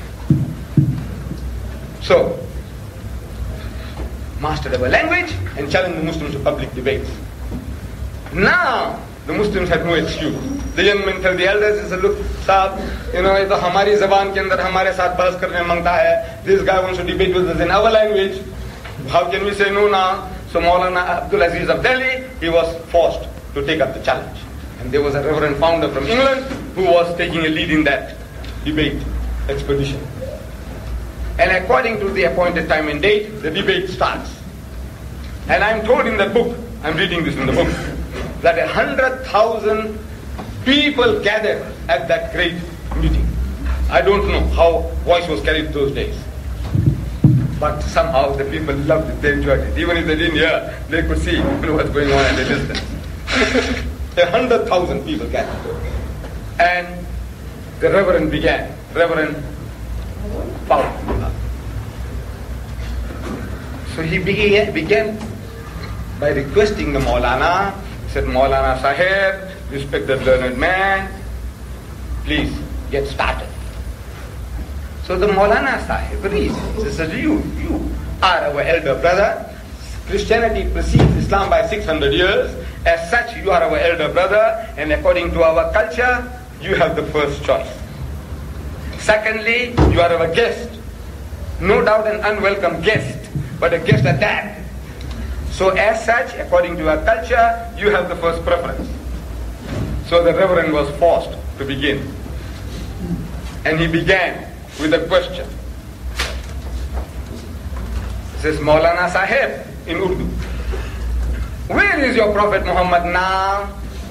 [SPEAKER 5] So, mastered our language and challenged the Muslims to public debates. Now, the Muslims had no excuse. The young men tell the elders, he said, look, Saab, ये तो हमारी ज़बान के अंदर हमारे साथ बहस करने मांगता है. This guy wants to debate with us in our language. How can we say no now? So Maulana Abdul Aziz of Delhi, he was forced to take up the challenge. And there was a reverend founder from England who was taking a lead in that debate expedition. And according to the appointed time and date, the debate starts. And I'm told in the book, I'm reading this in the book, that 100,000 people gathered at that great meeting. I don't know how voice was carried those days. But somehow the people loved it, they enjoyed it. Even if they didn't hear, they could see what's going on at a distance. 100,000 people gathered. And the Reverend began. Reverend Paul. So he began by requesting the Maulana. He said, Maulana Sahib, respected learned man, please get started. So the Maulana Sahib reasons. He says, you are our elder brother. Christianity precedes Islam by 600 years. As such, you are our elder brother, and according to our culture, you have the first choice. Secondly, you are our guest. No doubt an unwelcome guest, but a guest at that. So as such, according to our culture, you have the first preference. So the Reverend was forced to begin. And he began with a question. He says, Maulana Sahib, in Urdu, where is your Prophet Muhammad now?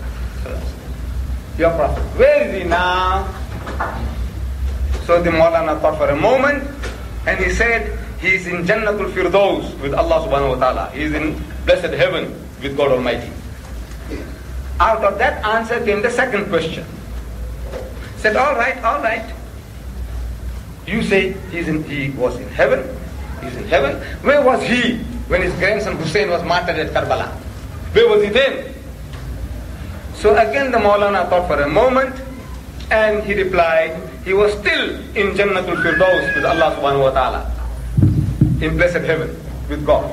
[SPEAKER 5] Your Prophet, where is he now? So the Maulana thought for a moment, and he said, he is in Jannatul Firdaus with Allah subhanahu wa ta'ala. He is in blessed heaven with God Almighty. Out of that answer came the second question. He said, all right. You say he was in heaven. He's in heaven. Where was he when his grandson Hussein was martyred at Karbala? Where was he then? So again the Maulana thought for a moment, and he replied, he was still in Jannatul Firdaus with Allah subhanahu wa ta'ala, in blessed heaven with God.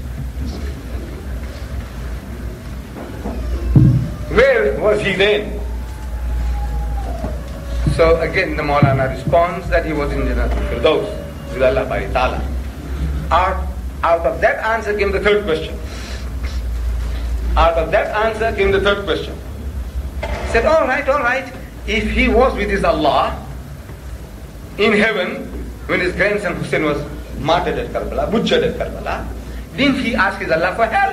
[SPEAKER 5] Where was he then? So again the Maulana responds that he was in Jannatul Firdaus with Allah Bari Ta'ala. Out of that answer came the third question. He said, all right. If he was with his Allah in heaven when his grandson Hussein was martyred at Karbala, butchered at Karbala, didn't he ask his Allah for help?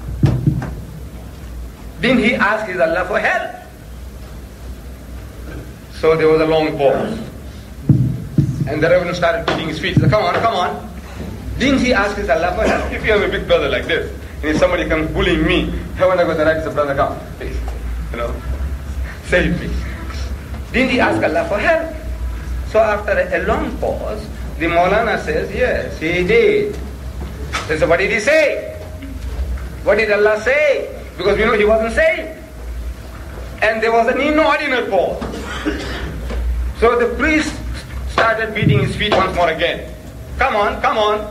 [SPEAKER 5] So there was a long pause. And the Reverend started beating his feet. He said, come on. Didn't he ask his Allah for help? If you have a big brother like this, and if somebody comes bullying me, I want to go to the right, say, brother, come, please. Save me. Didn't he ask Allah for help? So after a long pause, the Maulana says, yes, he did. So what did he say? What did Allah say? Because we know he wasn't saved. And there was an inordinate pause. So the priest started beating his feet once more again. Come on, come on.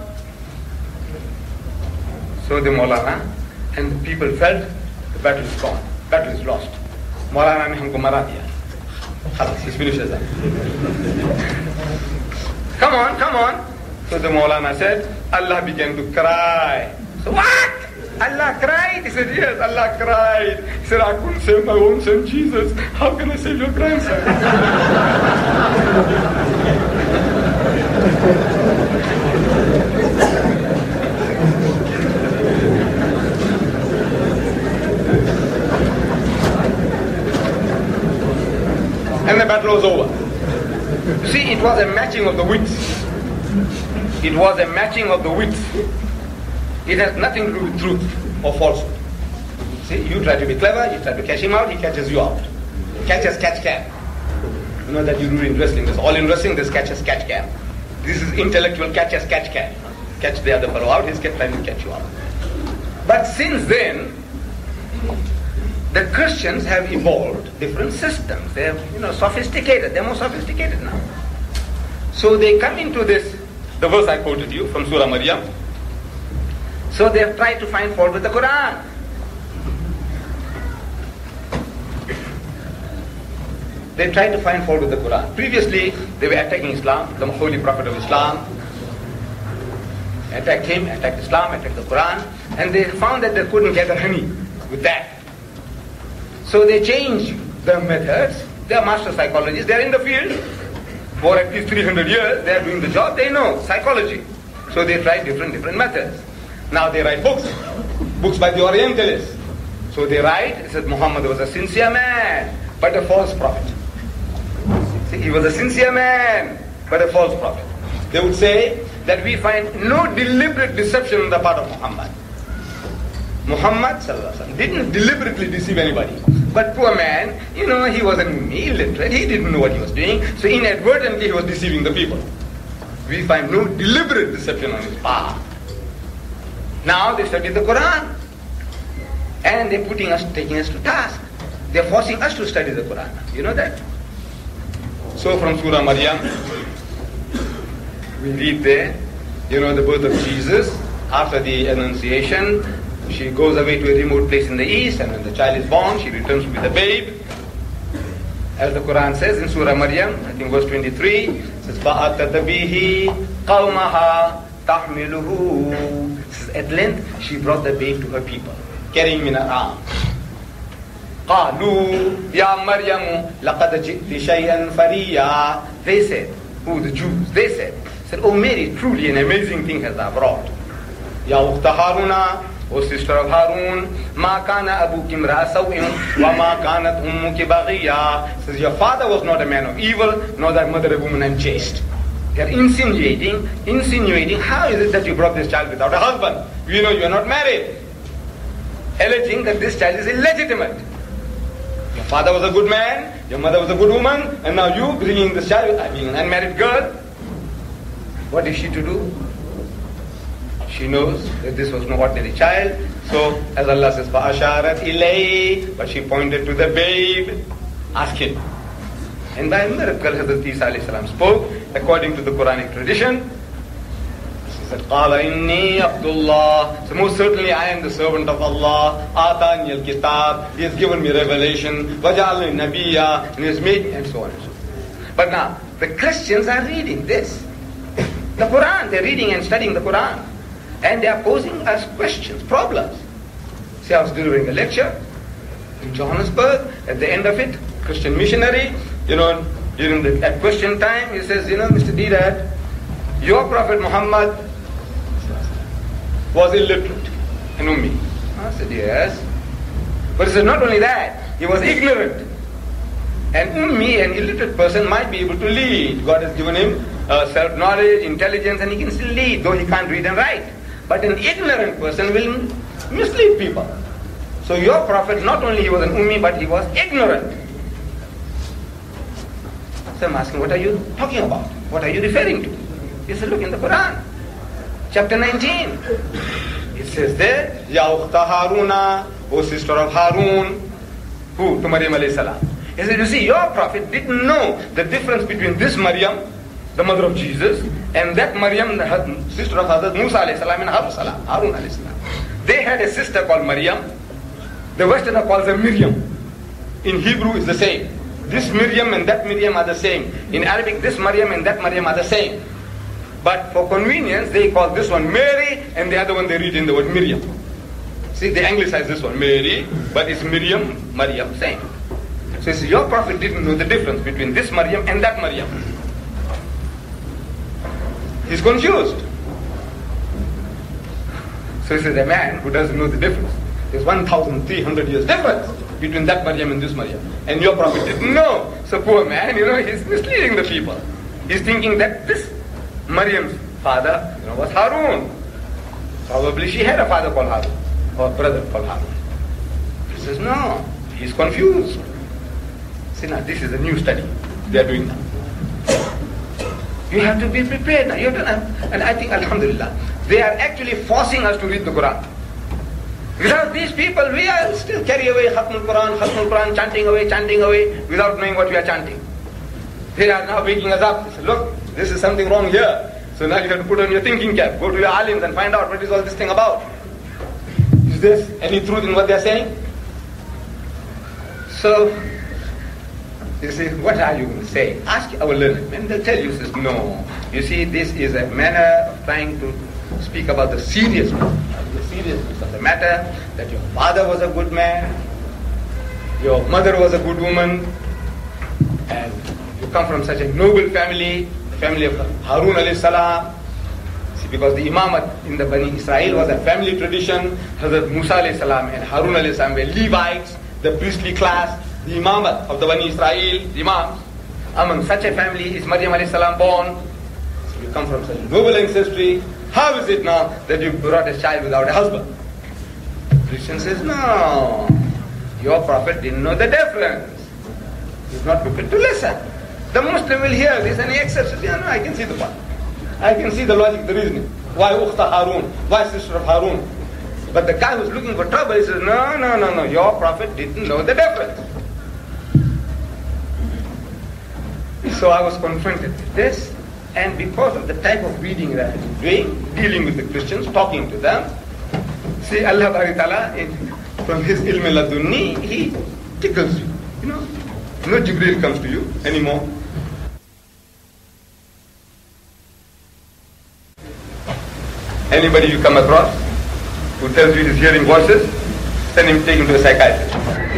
[SPEAKER 5] So the Maulana and the people felt the battle is gone, battle is lost. Maulana ne humko mara diya. He's finished as that. Come on, come on. So the Maulana said, Allah began to cry. So what? Allah cried? He said, yes, Allah cried. He said, I couldn't save my own son Jesus. How can I save your grandson? And the battle was over. You see, it was a matching of the wits. It was a matching of the wits. It has nothing to do with truth or falsehood. See, you try to be clever, you try to catch him out, he catches you out. Catch as catch can. You know that you do in wrestling. There's all in wrestling, there's catch as catch can. This is intellectual catch as catch can. Catch the other fellow out, he's trying to catch you out. But since then, the Christians have evolved different systems. They have, sophisticated. They're more sophisticated now. So they come into this, the verse I quoted you from Surah Maryam. So they have tried to find fault with the Quran. They tried to find fault with the Quran. Previously, they were attacking Islam, the holy prophet of Islam. Attacked him, attacked Islam, attacked the Quran. And they found that they couldn't get a honey with that. So they changed their methods. They are master psychologists. They are in the field. For at least 300 years, they are doing the job. They know psychology. So they try different methods. Now they write books by the Orientalists. So they write, it says Muhammad was a sincere man, but a false prophet. See, he was a sincere man, but a false prophet. They would say that we find no deliberate deception on the part of Muhammad. Muhammad didn't deliberately deceive anybody. But poor man, he was an illiterate, he didn't know what he was doing, so inadvertently he was deceiving the people. We find no deliberate deception on his part. Now they study the Quran. And they're taking us to task. They're forcing us to study the Quran. You know that? So from Surah Maryam, we read there, the birth of Jesus. After the Annunciation, she goes away to a remote place in the east, and when the child is born, she returns with the babe. As the Quran says in Surah Maryam, I think verse 23, it says, فَأَتَتَ بِهِ قَوْمَهَا تَحْمِلُهُ. At length, she brought the babe to her people, carrying him in her arms. قَالُوا يَا مَرْيَمُ لَقَدْ جِئْتِ شَيْئًا فَرِيًّا. They said, the Jews, they said, "Oh Mary, truly an amazing thing has thou brought. Ya ukhta Haruna, O sister of Harun, ma kana abuki imra'a sawin wa ma kanat ummuki baghiya." Says, your father was not a man of evil, nor thy mother a woman unchaste. They are insinuating, how is it that you brought this child without a husband? We know you are not married. Alleging that this child is illegitimate. Your father was a good man, your mother was a good woman, and now you bringing this child, being an unmarried girl. What is she to do? She knows that this was no ordinary child. So, as Allah says, فَأَشَارَتْ إِلَيْهِ, but she pointed to the babe. Ask him. And by a miracle, Hazrat Isa alayhi salam spoke according to the Quranic tradition. He said, قَالَ إِنِّي عَبْدُ اللَّهِ. So most certainly I am the servant of Allah. آتَانِيَ الْكِتَابِ. He has given me revelation. وَجَعَلْنِي نَبِيًّا. And He has made me, and so on and so forth. But now, the Christians are reading this. The Quran, they're reading and studying the Quran. And they are posing us questions, problems. See, I was delivering a lecture in Johannesburg. At the end of it, Christian missionary, during at question time, he says, Mr. Deedat, your Prophet Muhammad was illiterate and ummi. I said, yes. But he said, not only that, he was ignorant. An ummi, an illiterate person, might be able to lead. God has given him self-knowledge, intelligence, and he can still lead, though he can't read and write. But an ignorant person will mislead people. So your Prophet, not only he was an ummi, but he was ignorant. So I'm asking, what are you talking about? What are you referring to? He said, look in the Quran, chapter 19. It says there, Ya ukhta Haruna, O sister of Harun. Who? To Maryam alayhi salam. He said, you see, your Prophet didn't know the difference between this Maryam the mother of Jesus, and that Maryam, the sister of Hazrat Musa alayhi salam and Harun alayhi salam. They had a sister called Maryam. The Westerner calls her Miriam. In Hebrew it's the same. This Miriam and that Miriam are the same. In Arabic, this Maryam and that Maryam are the same. But for convenience, they call this one Mary, and the other one they read in the word Miriam. See, they anglicize this one Mary, but it's Miriam, Maryam, same. So he says, your prophet didn't know the difference between this Maryam and that Maryam. He's confused. So he says, a man who doesn't know the difference. There's 1,300 years difference between that Maryam and this Maryam. And your prophet didn't know. So poor man, he's misleading the people. He's thinking that this Maryam's father, was Harun. Probably she had a father called Harun, or brother called Harun. He says, no, he's confused. See, now this is a new study they are doing now. You have to be prepared now. And I think, alhamdulillah, they are actually forcing us to read the Quran. Without these people, we are still carry away Khatmul Quran, chanting away, without knowing what we are chanting. They are now waking us up. They say, look, this is something wrong here. So now you have to put on your thinking cap, go to your alims and find out what is all this thing about. Is there any truth in what they are saying? So, you see, what are you going to say? Ask our learned men. They'll tell you, says, no. You see, this is a manner of trying to speak about the seriousness of the matter, that your father was a good man, your mother was a good woman, and you come from such a noble family, the family of Harun alayhi salam. See, because the Imamat in the Bani Israel was a family tradition. Hazrat Musa alayhi salam and Harun alayhi salam were Levites, the priestly class, the Imamat of the Bani Israel, the Imams. Among such a family is Maryam alayhi salam born. So you come from such a noble ancestry. How is it now that you brought a child without a husband? Christian says, no, your prophet didn't know the difference. He's not prepared to listen. The Muslim will hear this and he accepts it. Yeah, no, I can see the point. I can see the logic, the reasoning. Why Ukhta Harun? Why sister of Harun? But the guy who's looking for trouble, he says, no, your prophet didn't know the difference. So I was confronted with this. And because of the type of reading that I'm doing, dealing with the Christians, talking to them, see, Allah Ta'ala, from His ilm ladunni, He tickles you. No Jibreel comes to you anymore. Anybody you come across who tells you he's hearing voices, take him to a psychiatrist.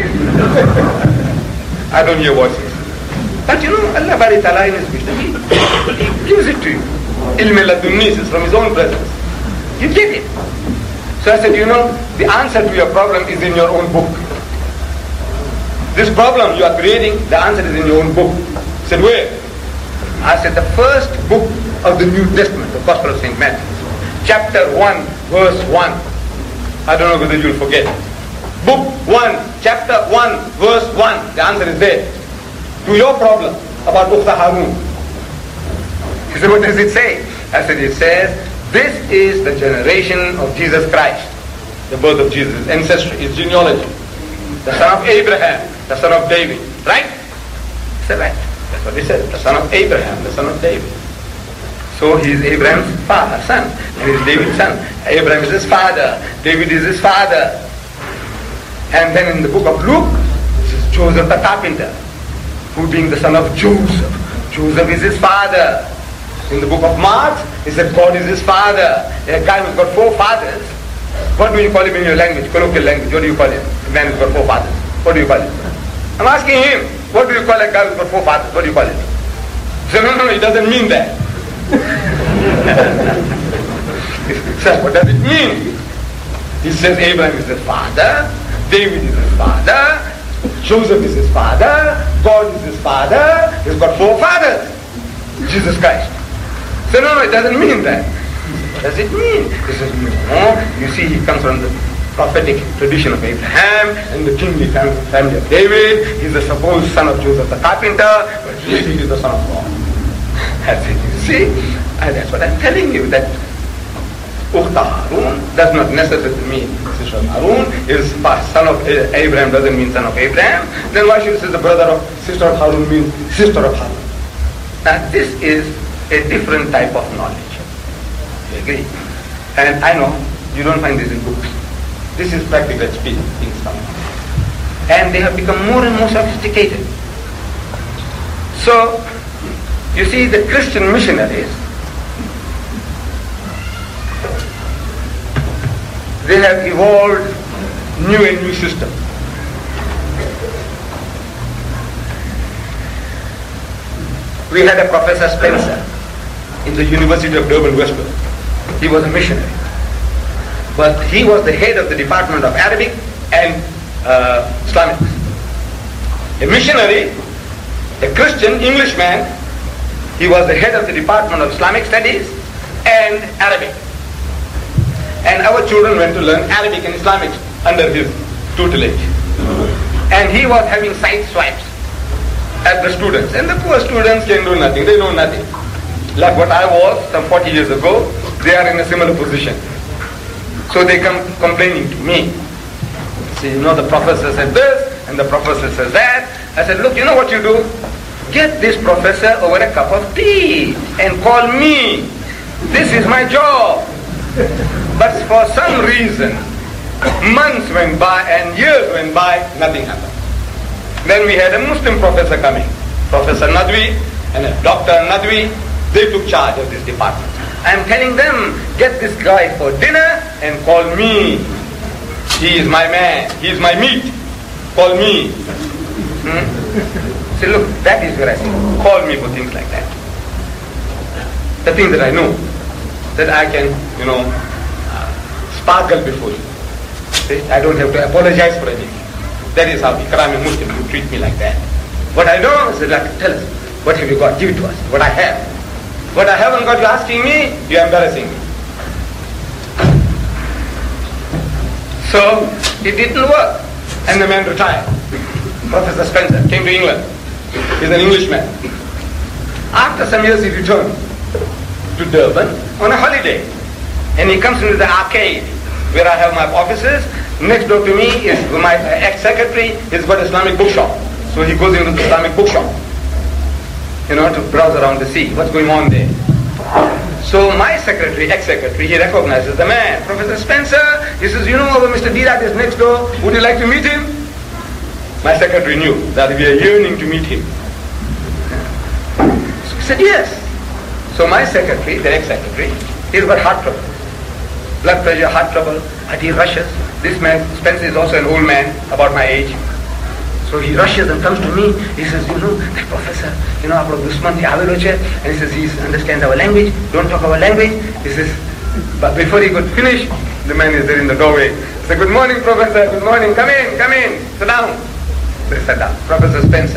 [SPEAKER 5] I don't hear voices. But Allah Ta'ala in His wisdom, He gives it to you. Ilm ladunni is from His own presence. You get it. So I said, the answer to your problem is in your own book. This problem you are creating, the answer is in your own book. I said, where? I said, the first book of the New Testament, the Gospel of St. Matthew, chapter 1, verse 1. I don't know whether you'll forget. Book 1, chapter 1, verse 1. The answer is there. To your problem about Ukhta Harun. He said, what does it say? I said, it says, this is the generation of Jesus Christ. The birth of Jesus, his ancestry, his genealogy. The son of Abraham, the son of David. Right? He said, right. That's what he said. The son of Abraham, the son of David. So he is Abraham's son. And he is David's son. Abraham is his father. David is his father. And then in the book of Luke, this is Joseph the carpenter, who being the son of Joseph. Joseph is his father. In the book of Mark, he said God is his father. A guy who's got 4 fathers. What do you call him in your language, colloquial language? What do you call him? A man who's got 4 fathers. What do you call him? I'm asking him, what do you call a guy who's got 4 fathers? What do you call him? He said, no, it doesn't mean that. He said, what does it mean? He says Abraham is his father, David is his father, Joseph is his father, God is his father, he's got 4 fathers. Jesus Christ. So no, it doesn't mean that. What does it mean? He says, no, you see he comes from the prophetic tradition of Abraham and the kingly family of David. He's the supposed son of Joseph the carpenter, but really he's the son of God. That's it, you see? And that's what I'm telling you, that Ukhta Harun does not necessarily mean sister of Harun. Is son of Abraham doesn't mean son of Abraham. Then why should you say the brother of sister of Harun means sister of Harun? Now this is a different type of knowledge. You agree? And I know you don't find this in books. This is practical speech in some. And they have become more and more sophisticated. So, you see, the Christian missionaries, they have evolved new system. We had a Professor Spencer in the University of Durban, Westwood. He was a missionary. But he was the head of the Department of Arabic and Islamic. A missionary, a Christian Englishman, he was the head of the Department of Islamic Studies and Arabic. And our children went to learn Arabic and Islamic under his tutelage. And he was having side swipes at the students. And the poor students can do nothing. They know nothing. Like what I was some 40 years ago, they are in a similar position. So they come complaining to me. See, you know, the professor said this, and the professor says that. I said, look, you know what you do? Get this professor over a cup of tea and call me. This is my job. But for some reason, months went by and years went by, nothing happened. Then we had a Muslim professor coming, Professor Nadwi and Dr. Nadwi. They took charge of this department. I am telling them, get this guy for dinner and call me. He is my man. He is my meat. Call me. Say, look, that is where I say, call me for things like that. The things that I know, that I can, sparkle before you. See? I don't have to apologize for anything. That is how Ikram Muslim you treat me like that. What I know is like, tell us, what have you got? Give it to us. What I have. What I haven't got, you're asking me, you're embarrassing me. So, it didn't work. And the man retired. Professor Spencer came to England. He's an Englishman. After some years he returned to Durban on a holiday. And he comes into the arcade where I have my offices. Next door to me is my ex-secretary. He's got an Islamic bookshop. So he goes into the Islamic bookshop, to browse around to see what's going on there. So my secretary, ex-secretary, he recognizes the man, Professor Spencer. He says, our Mr. Dirat is next door. Would you like to meet him? My secretary knew that we are yearning to meet him. So he said, yes. So my secretary, the ex-secretary, he's got heart trouble. Blood pressure, heart trouble, and he rushes. This man, Spencer, is also an old man, about my age. So he rushes and comes to me. He says, that professor, our Usman, and he says, he understands our language. Don't talk our language. He says, but before he could finish, the man is there in the doorway. He said, good morning, professor. Good morning. Come in. Sit down. So he sat down. Professor Spencer.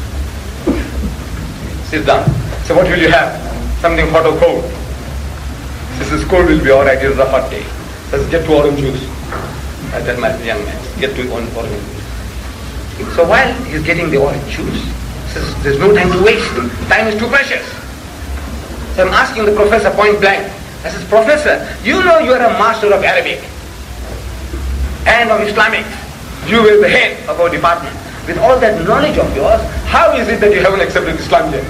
[SPEAKER 5] Sit down. So what will you have? Something hot or cold? He says, cold will be alright. It is a hot day. He says, get to orange juice. I tell my young man, get to orange juice. So while he's getting the orange juice, he says, there's no time to waste. Time is too precious. So I'm asking the professor point blank. I says, Professor, you know you are a master of Arabic and of Islamic. You were the head of our department. With all that knowledge of yours, how is it that you haven't accepted Islam yet?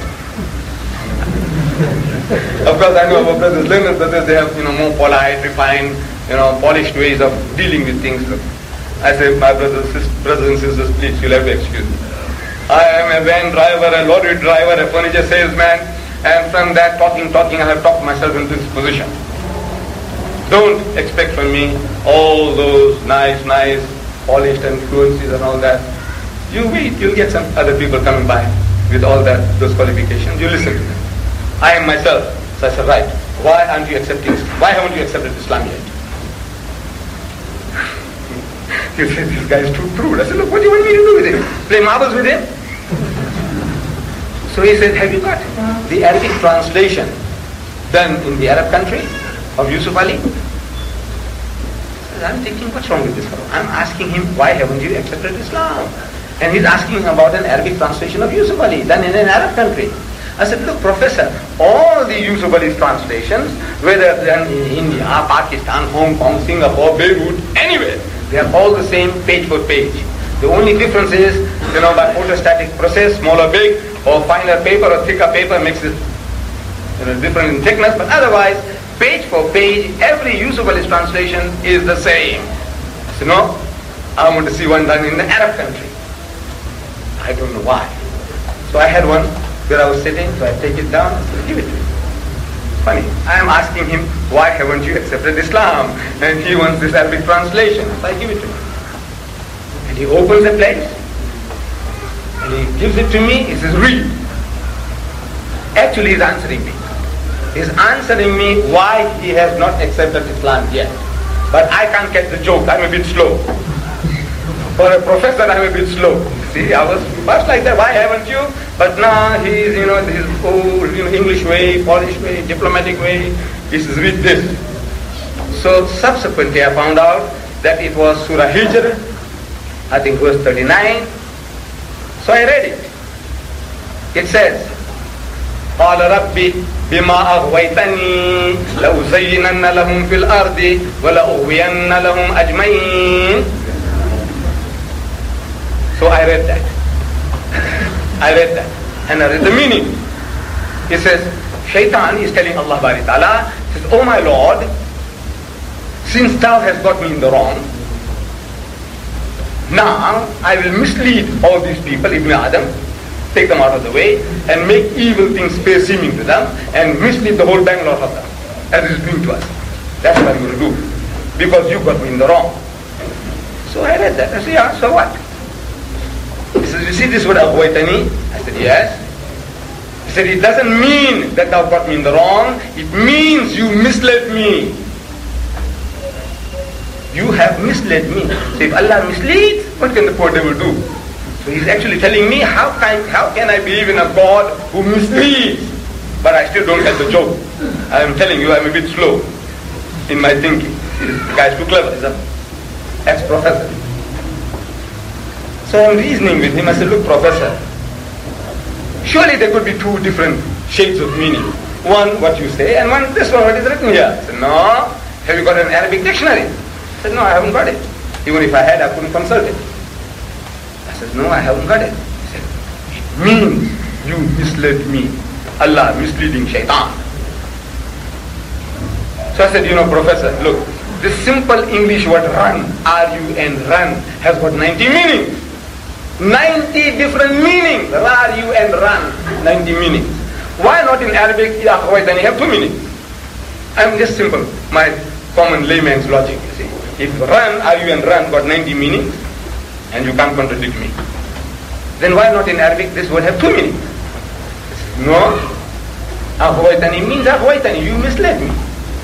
[SPEAKER 5] Of course, I know our brothers, learned brothers, they have more polite, refined, polished ways of dealing with things. I say, my brothers and sisters, please, you'll have to excuse me. I am a van driver, a lorry driver, a furniture salesman, and from that talking, I have talked myself into this position. Don't expect from me all those nice, polished and fluencies and all that. You wait, you'll get some other people coming by with all those qualifications. You listen to them. I am myself. So I said, right, why haven't you accepted Islam yet? He said, this guy is too crude. I said, look, what do you want me to do with him? Play marbles with him? So he said, have you got the Arabic translation done in the Arab country of Yusuf Ali? I'm thinking, what's wrong with this fellow? I'm asking him, why haven't you accepted Islam? And he's asking about an Arabic translation of Yusuf Ali done in an Arab country. I said, look, Professor, all the Yusuf Ali's translations, whether done in India, Pakistan, Hong Kong, Singapore, Beirut, anywhere, they are all the same page for page. The only difference is, by photostatic process, small or big, or finer paper or thicker paper makes it different in thickness, but otherwise, page for page, every Yusuf Ali's translation is the same. So no, I want to see one done in the Arab country. I don't know why. So I had one where I was sitting, so I take it down, and give it to him. Funny, I am asking him, why haven't you accepted Islam? And he wants this Arabic translation, so I give it to him. And he opens the place, and he gives it to me, he says, read. Actually, he's answering me. He's answering me why he has not accepted Islam yet. But I can't get the joke, I'm a bit slow. For a professor, I'm a bit slow. See, I was first like that, why haven't you? But now he's, his old, English way, Polish way, diplomatic way, he says, read this. So subsequently I found out that it was Surah Hijr, I think verse 39. So I read it. It says, قال ربي بما أغويتني لأزينن لهم في الأرض ولأغوين لهم أجمعين. So I read that. And I read the meaning. He says, Shaitan is telling Allah Bari Ta'ala, says, oh my Lord, since thou hast got me in the wrong, now I will mislead all these people, Ibn Adam, take them out of the way, and make evil things appear seeming to them, and mislead the whole Bangalore of them, as it is doing to us. That's what I'm going to do, because you got me in the wrong. So I read that. I said, yeah, so what? He says, you see this word Aghwaytani? I said, yes. He said, it doesn't mean that thou got me in the wrong, it means you misled me. You have misled me. So if Allah misleads, what can the poor devil do? So he's actually telling me, how can I believe in a God who misleads? But I still don't get the joke. I am telling you, I'm a bit slow in my thinking. This guy's too clever. He's an ex-professor. So I'm reasoning with him. I said, look, professor, surely there could be two different shades of meaning. One, what you say, and one, this one, what is written here. I said, no. Have you got an Arabic dictionary? I said, no, I haven't got it. Even if I had, I couldn't consult it. I said, no, I haven't got it. He said, it means you misled me. Allah misleading Shaitan. So I said, professor, look, this simple English word run, R-U-N, run, has got 90 meanings. 90 different meanings. R-U-N, run, 90 meanings. Why not in Arabic, then you have 2 meanings? I'm just simple, my common layman's logic, you see. If run, R-U-N, run, got 90 meanings, and you can't contradict me, then why not in Arabic this word have 2 meanings? No. Aghwaytani means aghwaytani, you misled me.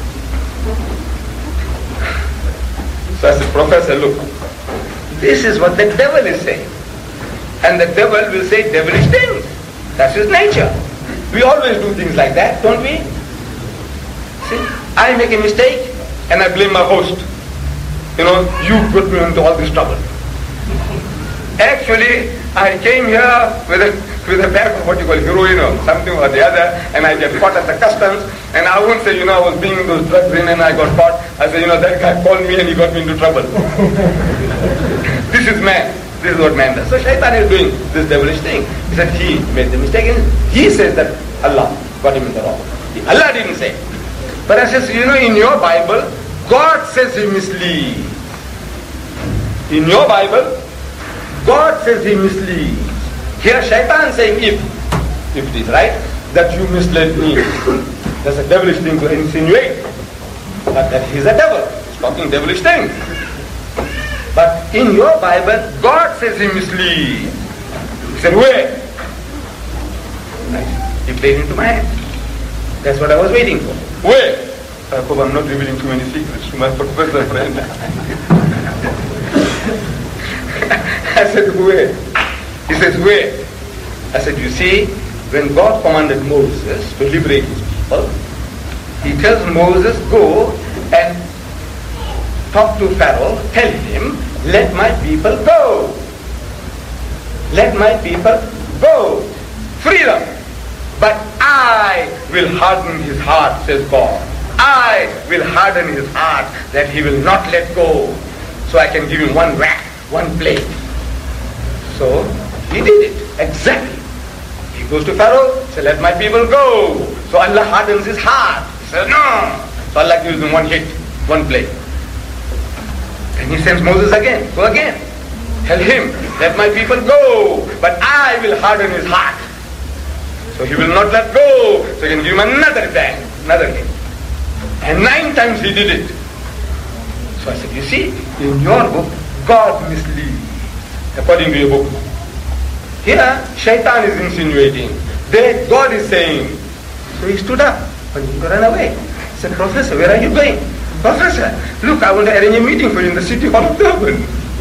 [SPEAKER 5] So I said, professor, look, this is what the devil is saying. And the devil will say devilish things. That's his nature. We always do things like that, don't we? See, I make a mistake and I blame my host. You put me into all this trouble. Actually, I came here with a bag of what you call heroin or something or the other, and I get caught at the customs, and I won't say, I was bringing those drugs in and I got caught. I say, that guy called me and he got me into trouble. This is man. This is what man does. So Shaitan is doing this devilish thing. He said he made the mistake, and he says that Allah got him in the wrong. Allah didn't say. But I says, in your Bible, God says he misleads. In your Bible, God says he misleads. Here Shaitan saying if it is right, that you misled me. That's a devilish thing to insinuate. But that he's a devil. He's talking devilish things. But in your Bible, God says he misleads. He said, where? Right. He played into my hand. That's what I was waiting for. Where? I hope I'm not revealing too many secrets to my professor friend. I said, where? He says, where? I said, you see, when God commanded Moses to liberate his people, he tells Moses, go and talk to Pharaoh, tell him, let my people go. Let my people go. Freedom. But I will harden his heart, says God. I will harden his heart that he will not let go. So I can give him one whack, one blade. So he did it, exactly. He goes to Pharaoh, says, let my people go. So Allah hardens his heart. He says, no. So Allah gives him one hit, one plague. Then he sends Moses again. Go again. Tell him, let my people go, but I will harden his heart. So he will not let go. So he can give him another bang, another hit. And 9 times he did it. So I said, you see, in your book, God misleads, according to your book. Here, Shaitan is insinuating. There, God is saying. So he stood up, but he ran away. He said, Professor, where are you going? Professor, look, I want to arrange a meeting for you in the city hall of Durban.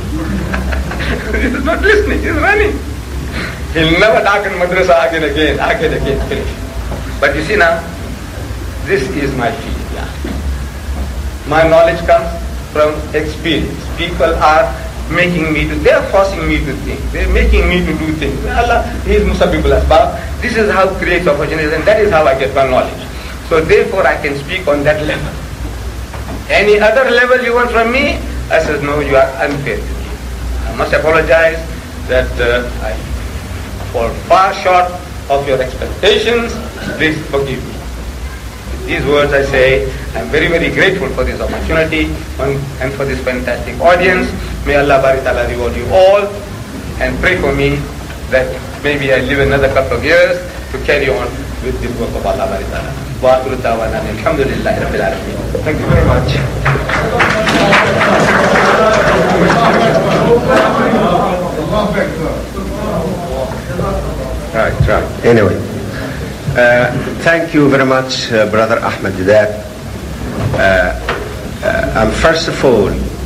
[SPEAKER 5] He's not listening, he's running. He'll never darken madrasa again, finish. But you see now, this is my field. Yeah. My knowledge comes from experience. People are making me they are forcing me to think. They're making me to do things. Allah, He is Musabbibul Asbab. This is how creates opportunities, and that is how I get my knowledge. So therefore I can speak on that level. Any other level you want from me? I said, no, you are unfair to me. I must apologize that I fall far short of your expectations. Please forgive me. With these words I say, I'm very, very grateful for this opportunity and for this fantastic audience. May Allah Bari Ta'ala reward you all, and pray for me that maybe I live another couple of years to carry on with this work of Allah Bari Ta'ala. Wa akhiru da'wana alhamdulillahi rabbil alamin. Thank you very much.
[SPEAKER 4] Right. Anyway, thank you very much, Brother Ahmed Deedat. First of all,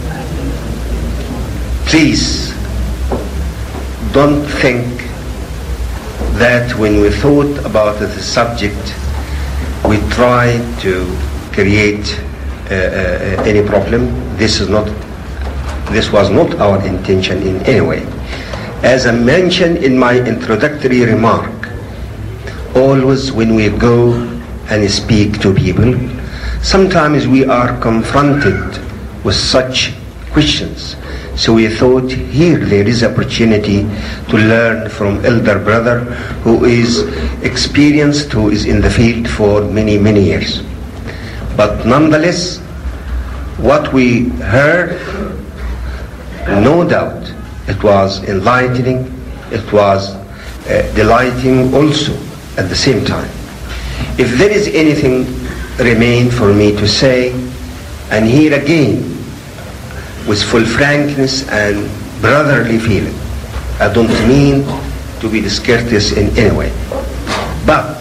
[SPEAKER 4] please don't think that when we thought about the subject, we tried to create any problem. This was not our intention in any way. As I mentioned in my introductory remark, always when we go and speak to people, sometimes we are confronted with such questions. So we thought here there is opportunity to learn from elder brother who is experienced, who is in the field for many, many years. But nonetheless, what we heard, no doubt, it was enlightening, it was delighting also at the same time. If there is anything remain for me to say, and here again, with full frankness and brotherly feeling, I don't mean to be discourteous in any way. But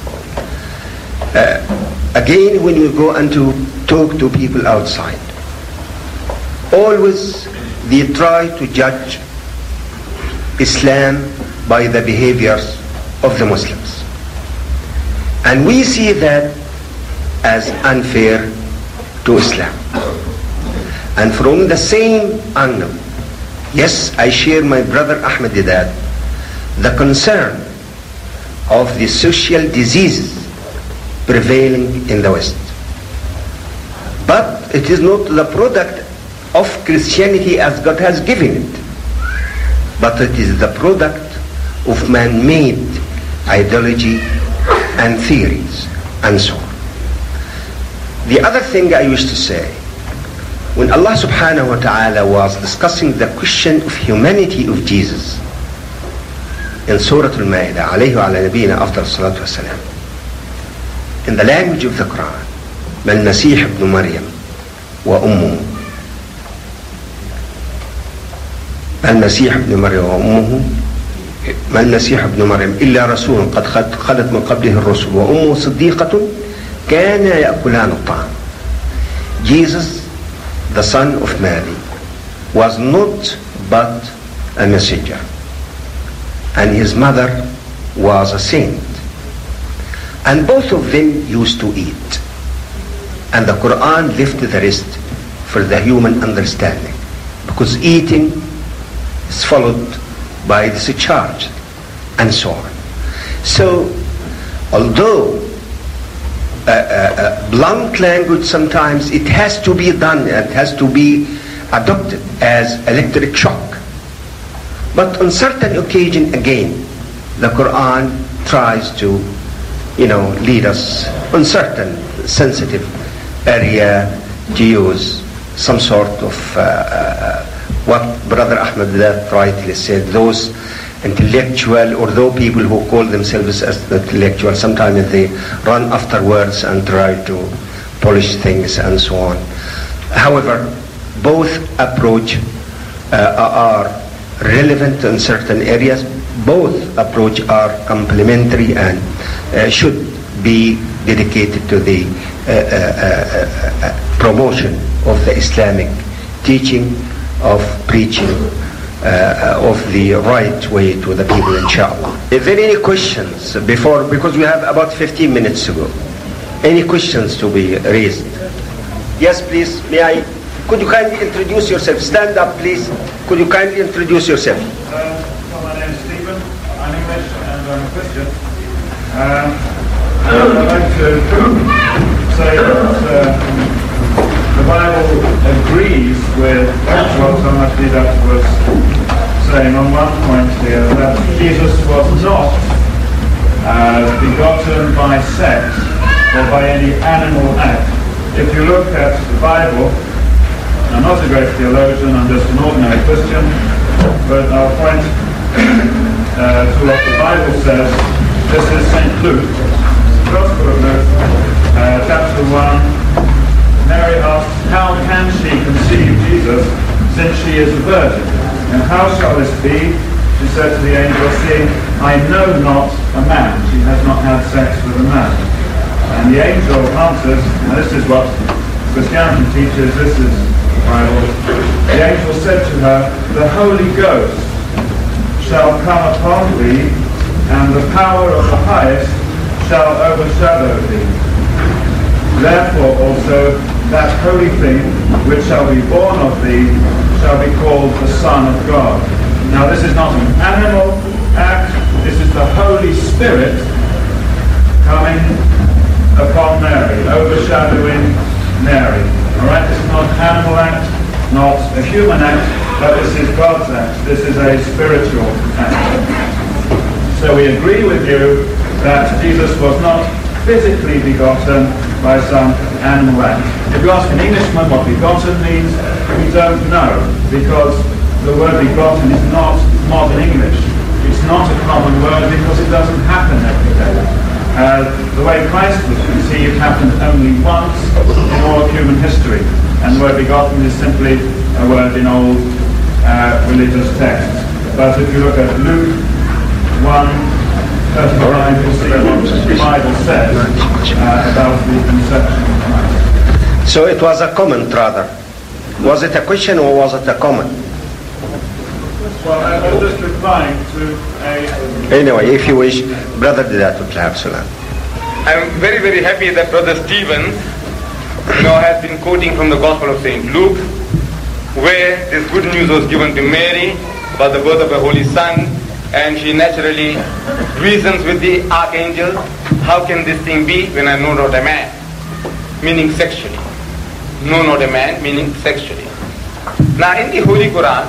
[SPEAKER 4] again, when we go and to talk to people outside, always they try to judge Islam by the behaviors of the Muslims. And we see that as unfair to Islam. And from the same angle, yes, I share my brother Ahmed Deedat, the concern of the social diseases prevailing in the West. But it is not the product of Christianity as God has given it, but it is the product of man-made ideology and theories and so on. The other thing I used to say, when Allah subhanahu wa ta'ala was discussing the question of humanity of Jesus in Surah Al-Ma'idah, alayhi wa ala nabiyina afdal salatu wa salam, in the language of the Quran, ما المسيح ابن مريم وأمه ما المسيح ابن مريم وأمه ما المسيح ابن مريم إلا رسول قد خلت من قبله الرسل وأمه صديقة كان يأكلان الطعام. Jesus, the son of Mary, was not but a messenger, and his mother was a saint, and both of them used to eat, and the Quran left the rest for the human understanding, because eating is followed by discharge and so on. So although blunt language sometimes it has to be done, it has to be adopted as electric shock, but on certain occasion again the Quran tries to lead us on certain sensitive area to use some sort of what Brother Ahmed Deedat rightly said, those intellectual, or those people who call themselves as intellectual, sometimes they run afterwards and try to polish things and so on. However, both approach are relevant in certain areas. Both approach are complementary and should be dedicated to the promotion of the Islamic teaching, of preaching of the right way to the people, inshallah. Is there any questions before, because we have about 15 minutes to go? Any questions to be raised? Yes, please. Could you kindly introduce yourself? Stand up, please. Could you kindly introduce yourself?
[SPEAKER 6] My name is Stephen. I'm English and I'm a Christian. I'd like to say that the Bible agrees with what Ahmed Deedat was saying on one point here, that Jesus was not begotten by sex or by any animal act. If you look at the Bible, I'm not a great theologian, I'm just an ordinary Christian, but I'll point to what the Bible says. This is St. Luke, the Gospel of Luke, chapter 1. Mary asks, how can she conceive Jesus since she is a virgin? And how shall this be? She said to the angel, see, I know not a man. She has not had sex with a man. And the angel answers, and this is what Christianity teaches, this is the Bible. The angel said to her, the Holy Ghost shall come upon thee, and the power of the highest shall overshadow thee. Therefore also that holy thing which shall be born of thee shall be called the Son of God. Now this is not an animal act, this is the Holy Spirit coming upon Mary, overshadowing Mary. Alright, this is not an animal act, not a human act, but this is God's act. This is a spiritual act. So we agree with you that Jesus was not physically begotten by some animal act. If you ask an Englishman what begotten means, we don't know, because the word begotten is not modern English. It's not a common word because it doesn't happen every day. The way Christ was conceived happened only once in all of human history, and the word begotten is simply a word in old religious texts. But if you look at Luke 1:35, you'll see what the Bible says about the conception of Christ.
[SPEAKER 4] So it was a comment, rather. Was it a question or was it a comment?
[SPEAKER 6] Well, I was just replying to a...
[SPEAKER 4] Anyway, if you wish, Brother Deedat will have salam.
[SPEAKER 5] I'm very, very happy that Brother Stephen has been quoting from the Gospel of St. Luke, where this good news was given to Mary about the birth of a Holy Son, and she naturally reasons with the archangel, how can this thing be when I know not a man? Meaning sexually. Know not a man, meaning sexually. Now in the Holy Quran,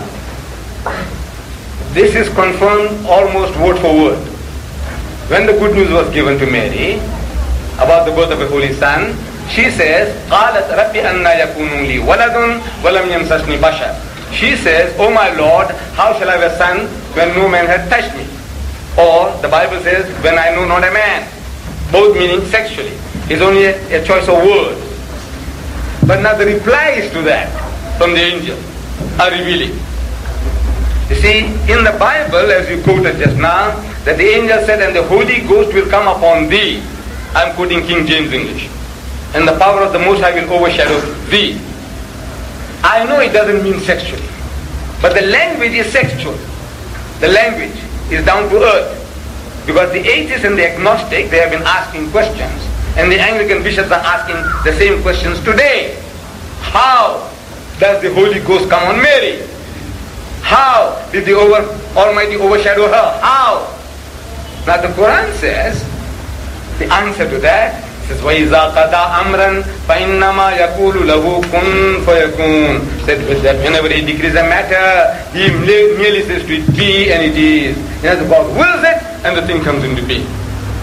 [SPEAKER 5] this is confirmed almost word for word. When the good news was given to Mary about the birth of a Holy Son, she says, قَالَتْ رَبِّ أَنَّا يَكُونُ لِي وَلَدٌ وَلَمْ يَمْسَسْنِي بَشَرٌ. She says, oh my Lord, how shall I have a son when no man has touched me? Or the Bible says, when I know not a man. Both meaning sexually. It's only a choice of words. But now the replies to that from the angel are revealing. You see, in the Bible, as you quoted just now, that the angel said, and the Holy Ghost will come upon thee. I'm quoting King James English. And the power of the Most High will overshadow thee. I know it doesn't mean sexually, but the language is sexual. The language is down to earth. Because the atheists and the agnostic, they have been asking questions. And the Anglican bishops are asking the same questions today. How does the Holy Ghost come on Mary? How did the Almighty overshadow her? How? Now the Quran says, the answer to that says, وَإِذَا قَضَى أَمْرًا فَإِنَّمَا يَقُولُ لَهُ كُنْ فَيَكُونُ. Said that whenever he decrees a matter, he merely says to it, be, and it is. And as God wills it, and the thing comes into being. So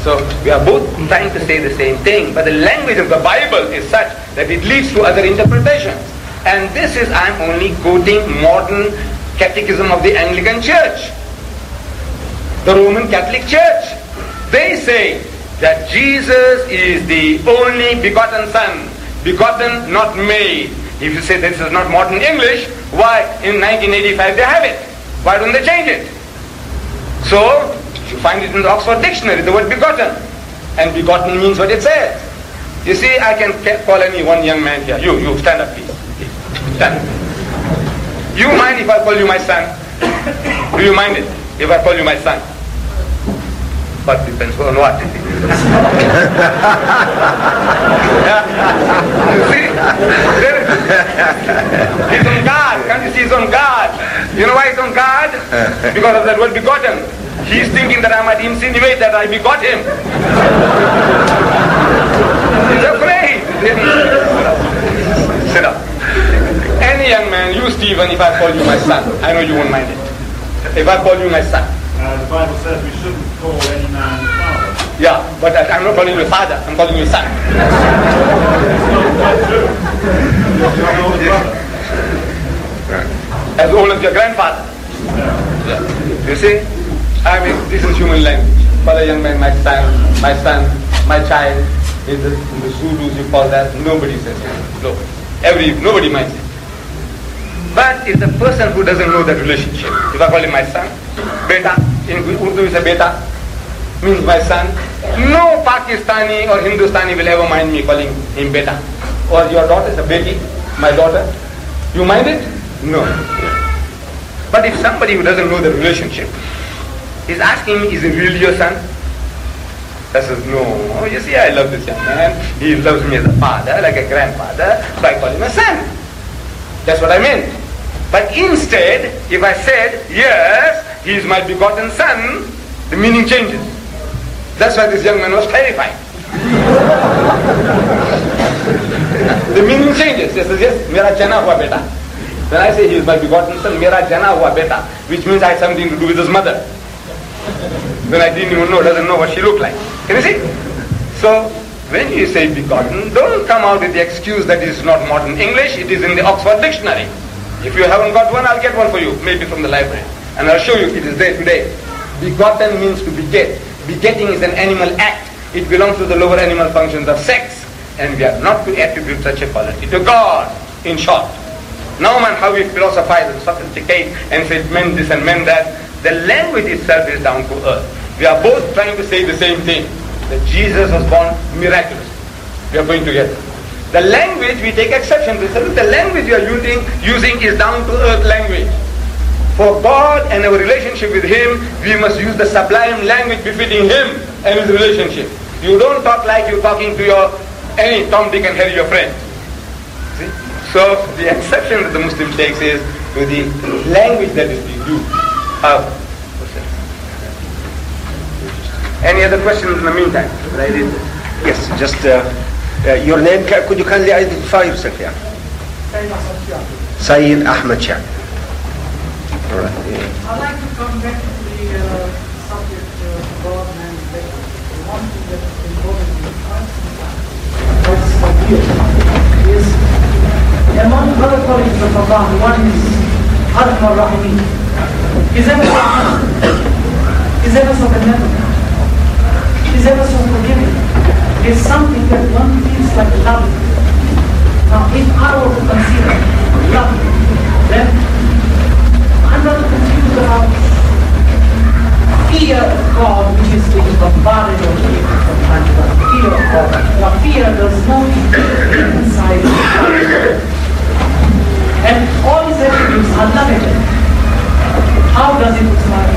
[SPEAKER 5] So we are both trying to say the same thing, but the language of the Bible is such that it leads to other interpretations. And this is, I'm only quoting modern catechism of the Anglican Church, the Roman Catholic Church. They say that Jesus is the only begotten Son, begotten, not made. If you say this is not modern English, why in 1985 they have it? Why don't they change it? So, you find it in the Oxford Dictionary, the word begotten. And begotten means what it says. You see, I can call any one young man here. You stand up, please. Stand up. You mind if I call you my son? Do you mind it if I call you my son? But depends on what. You see? He's on guard. Can't you see he's on guard? You know why he's on guard? Because of that word begotten. He's thinking that I might insinuate that I begot him. He's afraid. Sit up. Any young man, you Stephen, if I call you my son, I know you won't mind it. If I call you my son.
[SPEAKER 6] The Bible says we shouldn't call any man father.
[SPEAKER 5] Yeah, but I'm not calling you father, I'm calling you son. As old as your grandfather. Yeah. You see? I mean, this is human language. For a young man, my son, my child. In the Zulus you call that, nobody says it. Nobody minds it. But it's the person who doesn't know that relationship. If I call him my son, beta, in Urdu is a beta, means my son. No Pakistani or Hindustani will ever mind me calling him beta. Or your daughter is a beti, my daughter. You mind it? No. But if somebody who doesn't know the relationship is asking me, is he really your son? I says, no. You see, I love this young man. He loves me as a father, like a grandfather, so I call him a son. That's what I meant. But instead, if I said, yes, he is my begotten son, the meaning changes. That's why this young man was terrified. The meaning changes. He says, yes, mera jana hua beta. When I say he is my begotten son, mera jana hua beta, which means I had something to do with his mother. When I didn't even know, doesn't know what she looked like. Can you see? So, when you say begotten, don't come out with the excuse that it is not modern English, it is in the Oxford Dictionary. If you haven't got one, I'll get one for you, maybe from the library. And I'll show you, it is there today. Begotten means to beget. Begetting is an animal act. It belongs to the lower animal functions of sex. And we are not to attribute such a quality to God, in short. No man how we philosophize and sophisticate and say men this and men that. The language itself is down to earth. We are both trying to say the same thing. That Jesus was born miraculously. We are going together. The language we take exception to. The language we are using is down to earth language. For God and our relationship with Him, we must use the sublime language befitting Him and His relationship. You don't talk like you're talking to any Tom, Dick and Harry, your friend. See? So the exception that the Muslim takes is to the language that is being used. Any other questions in the meantime?
[SPEAKER 4] Yes, just your name. Could you kindly identify yourself? Yeah. Sayyid Ahmad Shah. All right.
[SPEAKER 7] I'd like to come back to the subject of God and faith. The one thing that is important in the that's is among other qualities of Allah, one is Arhamar Rahim. He's ever so kind. He's ever so benevolent. He's ever so forgiving. It's something that one feels like love. Now, if I were to consider love, then I'm not confused about fear of God, which is being bombarded or people from time to time. Fear of God. Now, fear does not inside God. And all his attributes are loving. How does it work?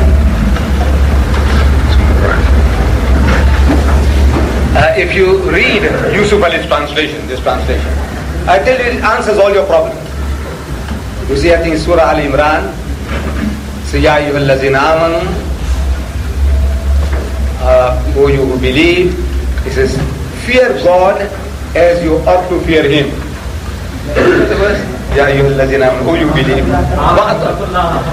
[SPEAKER 5] If you read Yusuf Ali's translation, this translation, I tell you it answers all your problems. You see, I think Surah Al Imran, say, Ya ayyuhallazina amanu, O you who believe, it says, fear God as you ought to fear Him. Ya ayyuhallazina amanu, O you believe,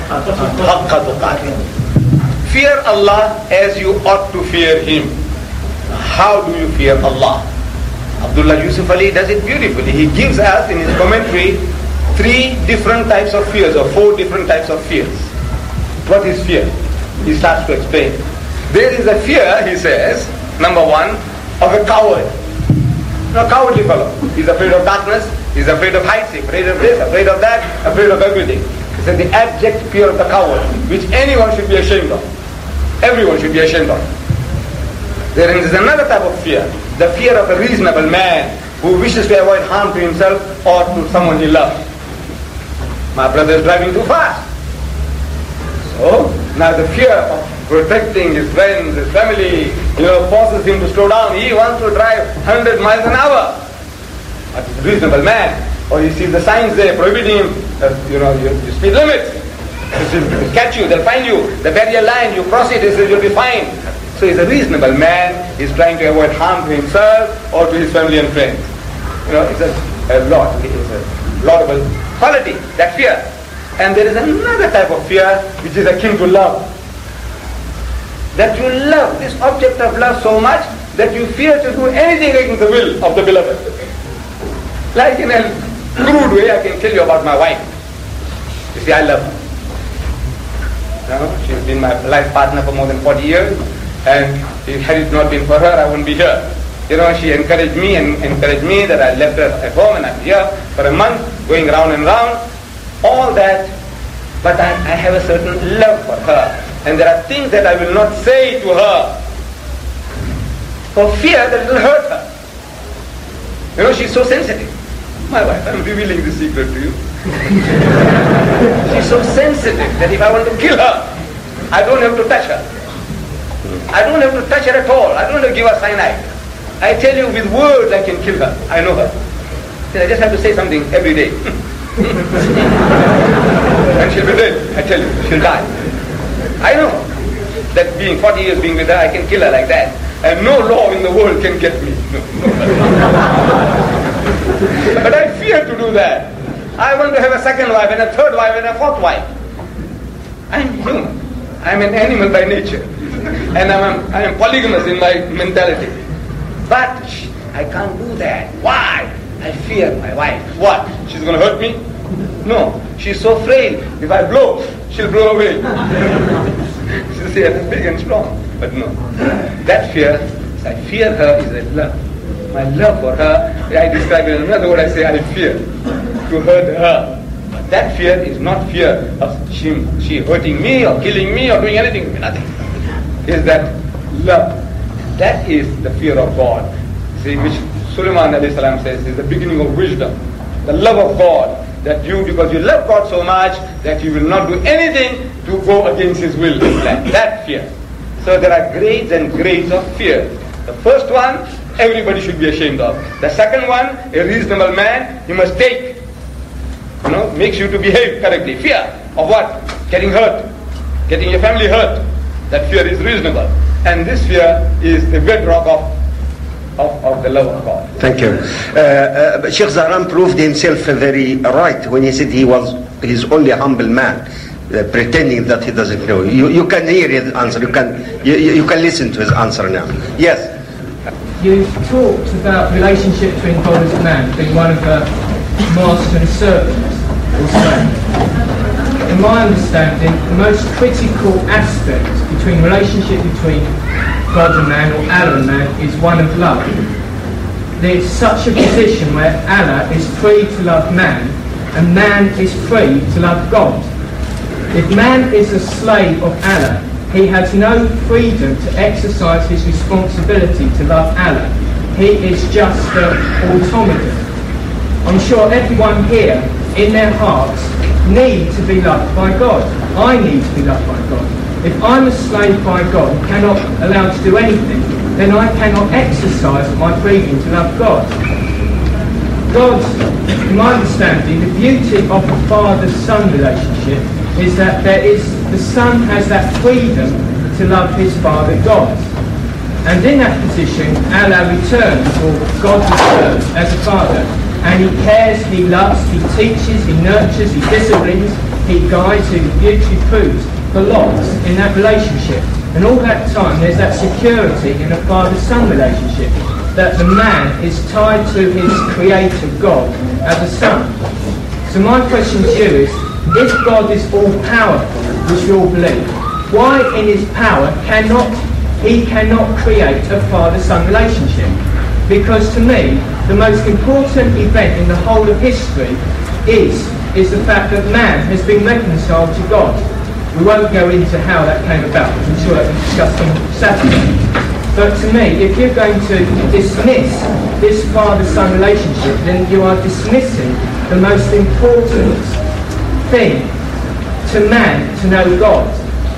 [SPEAKER 5] Fear Allah as you ought to fear Him. how do you fear Allah? Abdullah Yusuf Ali does it beautifully. He gives us in his commentary 3 different types of fears, or 4 different types of fears. What is fear? He starts to explain. There is a fear, he says, number 1, of a coward. A cowardly fellow. He's afraid of darkness, he's afraid of heights, he's afraid of this, afraid of that, afraid of everything. He said the abject fear of the coward, which anyone should be ashamed of. Everyone should be ashamed of. There is another type of fear, the fear of a reasonable man who wishes to avoid harm to himself or to someone he loves. My brother is driving too fast. So, now the fear of protecting his friends, his family, forces him to slow down. He wants to drive 100 miles an hour. But he's a reasonable man. Or he sees the signs there prohibiting him, your speed limits. They'll catch you, they'll find you. The barrier line, you cross it, he says you'll be fine. So he's a reasonable man. He's trying to avoid harm to himself or to his family and friends. It's a laudable quality, that fear. And there is another type of fear which is akin to love. That you love this object of love so much that you fear to do anything against the will of the beloved. Like in a crude way, I can tell you about my wife. You see, I love her. She's been my life partner for more than 40 years, and had it not been for her, I wouldn't be here. She encouraged me that I left her at home and I'm here for a month, going round and round, all that. But I have a certain love for her, and there are things that I will not say to her for fear that it will hurt her. She's so sensitive. My wife, I'm revealing the secret to you. She's so sensitive that if I want to kill her, I don't have to touch her. I don't have to touch her at all. I don't have to give her cyanide. I tell you, with words I can kill her. I know her. I just have to say something every day. And she'll be dead. I tell you, she'll die. I know that 40 years being with her, I can kill her like that. And no law in the world can get me. But I fear to do that. I want to have a second wife and a third wife and a fourth wife. I'm human. I'm an animal by nature. And I am polygamous in my mentality. But I can't do that. Why? I fear my wife. What? She's going to hurt me? No. She's so frail. If I blow, she'll blow away. She'll say I'm big and strong. But no. That fear, I fear her, is a love. My love for her, I describe it in another word, I say I fear to hurt her. But that fear is not fear of she hurting me or killing me or doing anything to me, nothing. Is that love. That is the fear of God. See, which Sulaiman alayhi salam says is the beginning of wisdom. The love of God. That you, because you love God so much, that you will not do anything to go against His will. That fear. So there are grades and grades of fear. The first one, everybody should be ashamed of. The second one, a reasonable man, he must take. Makes you to behave correctly. Fear of what? Getting hurt. Getting your family hurt. That fear is reasonable. And this fear is the bedrock of the love of God.
[SPEAKER 4] Thank you. Sheikh Zahran proved himself very right when he said he's only a humble man, pretending that he doesn't know. You can hear his answer. You can listen to his answer now. Yes.
[SPEAKER 8] You talked about relationship between God and man being one of the master and servant, or slave. In my understanding, the most critical aspect between relationship between God and man, or Allah and man, is one of love. There's such a position where Allah is free to love man, and man is free to love God. If man is a slave of Allah, he has no freedom to exercise his responsibility to love Allah. He is just an automaton. I'm sure everyone here, in their hearts, need to be loved by God. I need to be loved by God. If I'm a slave by God, cannot allowed to do anything, then I cannot exercise my freedom to love God. God, in my understanding, the beauty of the father-son relationship is that the son has that freedom to love his father God. And in that position, Allah returns, or God returns as a father. And he cares, he loves, he teaches, he nurtures, he disciplines, he guides, he beautifully proves the lots in that relationship. And all that time there's that security in a father-son relationship, that the man is tied to his creator God as a son. So my question to you is, if God is all-powerful, which we all believe, why in his power he cannot create a father-son relationship? Because to me, the most important event in the whole of history is the fact that man has been reconciled to God. We won't go into how that came about, because I'm sure that we'll discuss on Saturday. But to me, if you're going to dismiss this father-son relationship, then you are dismissing the most important thing to man to know God.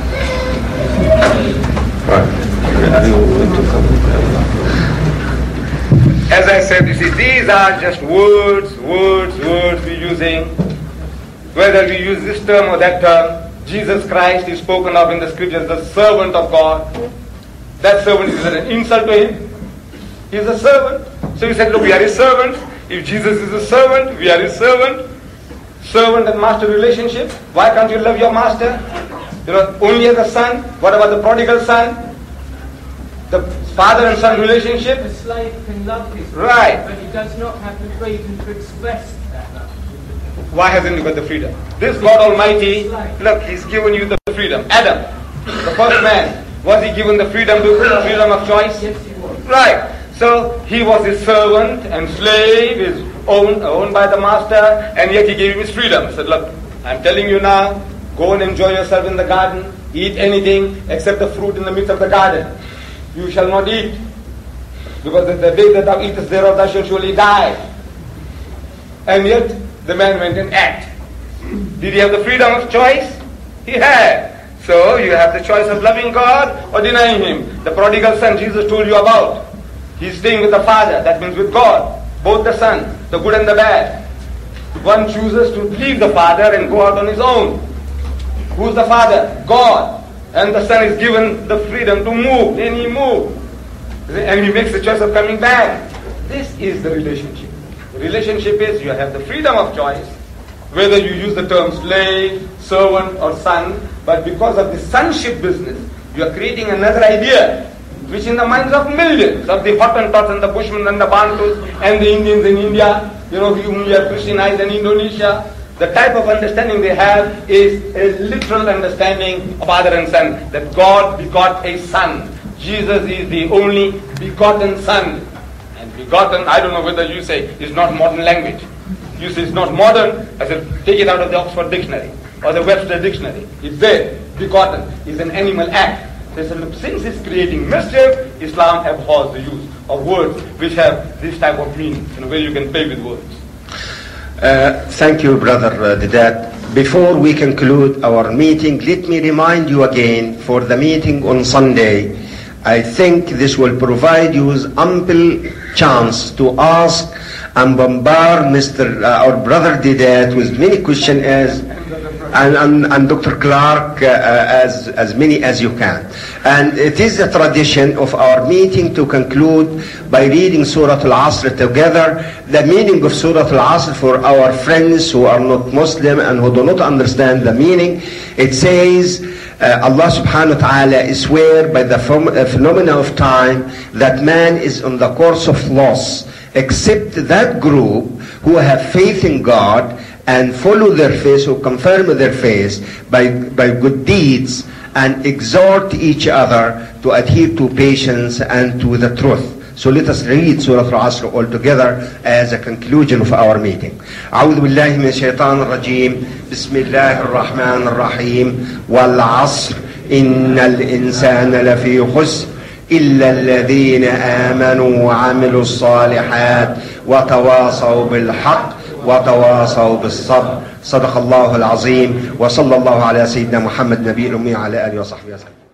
[SPEAKER 5] As I said, you see, these are just words we're using. Whether we use this term or that term, Jesus Christ is spoken of in the scriptures, the servant of God. That servant is an insult to him. He is a servant. So he said, look, we are his servants. If Jesus is a servant, we are his servant. Servant and master relationship. Why can't you love your master? You know, only as a son. What about the prodigal son? The father and son relationship.
[SPEAKER 8] The slave can love his master,
[SPEAKER 5] right,
[SPEAKER 8] but he does not have the freedom to express that love.
[SPEAKER 5] Why hasn't he got the freedom? This God Almighty, look, he's given you the freedom. Adam, the first man, was he given the freedom of choice?
[SPEAKER 8] Yes, he was.
[SPEAKER 5] Right. So he was his servant and slave, is owned by the master, and yet he gave him his freedom. He said, look, I'm telling you now, go and enjoy yourself in the garden, eat anything except the fruit in the midst of the garden. You shall not eat, because the day that thou eatest thereof thou shalt surely die. And yet the man went and ate. Did he have the freedom of choice? He had. So you have the choice of loving God or denying him. The prodigal son Jesus told you about. He's staying with the father, that means with God. Both the son, the good and the bad. One chooses to leave the father and go out on his own. Who's the father? God. And the son is given the freedom to move, then he moves. And he makes the choice of coming back. This is the relationship. The relationship is you have the freedom of choice, whether you use the term slave, servant or son, but because of the sonship business, you are creating another idea, which in the minds of millions of the Hottentots and the Bushmen and the Bantus and the Indians in India, whom you have Christianized in Indonesia, the type of understanding they have is a literal understanding of father and son, that God begot a son. Jesus is the only begotten son. And begotten, I don't know whether you say, is not modern language. You say it's not modern, I said, take it out of the Oxford Dictionary or the Webster Dictionary. It's there. Begotten is an animal act. They said, look, since it's creating mischief, Islam abhors the use of words which have this type of meaning, where you can play with words.
[SPEAKER 4] Thank you, Brother Deedat. Before we conclude our meeting, let me remind you again for the meeting on Sunday. I think this will provide you with ample chance to ask and bombard our Brother Deedat with many questions and Dr. Clark as many as you can. And it is a tradition of our meeting to conclude by reading Surah Al-Asr together. The meaning of Surah Al-Asr for our friends who are not Muslim and who do not understand the meaning, it says, Allah subhanahu wa ta'ala swear by the phenomena of time that man is on the course of loss, except that group who have faith in God and follow their faith, who confirm their faith by good deeds and exhort each other to adhere to patience and to the truth. So let us read Surah Al-Asr all together as a conclusion of our meeting. أعوذ بالله من الشيطان الرجيم بسم الله الرحمن الرحيم والعصر إن الإنسان لفي خسر إلا الذين آمنوا وعملوا الصالحات وتواصوا بالحق وتواصوا بالصبر صدق الله العظيم وصلى الله على سيدنا محمد نبي الأمي وعلى آله وصحبه وسلم.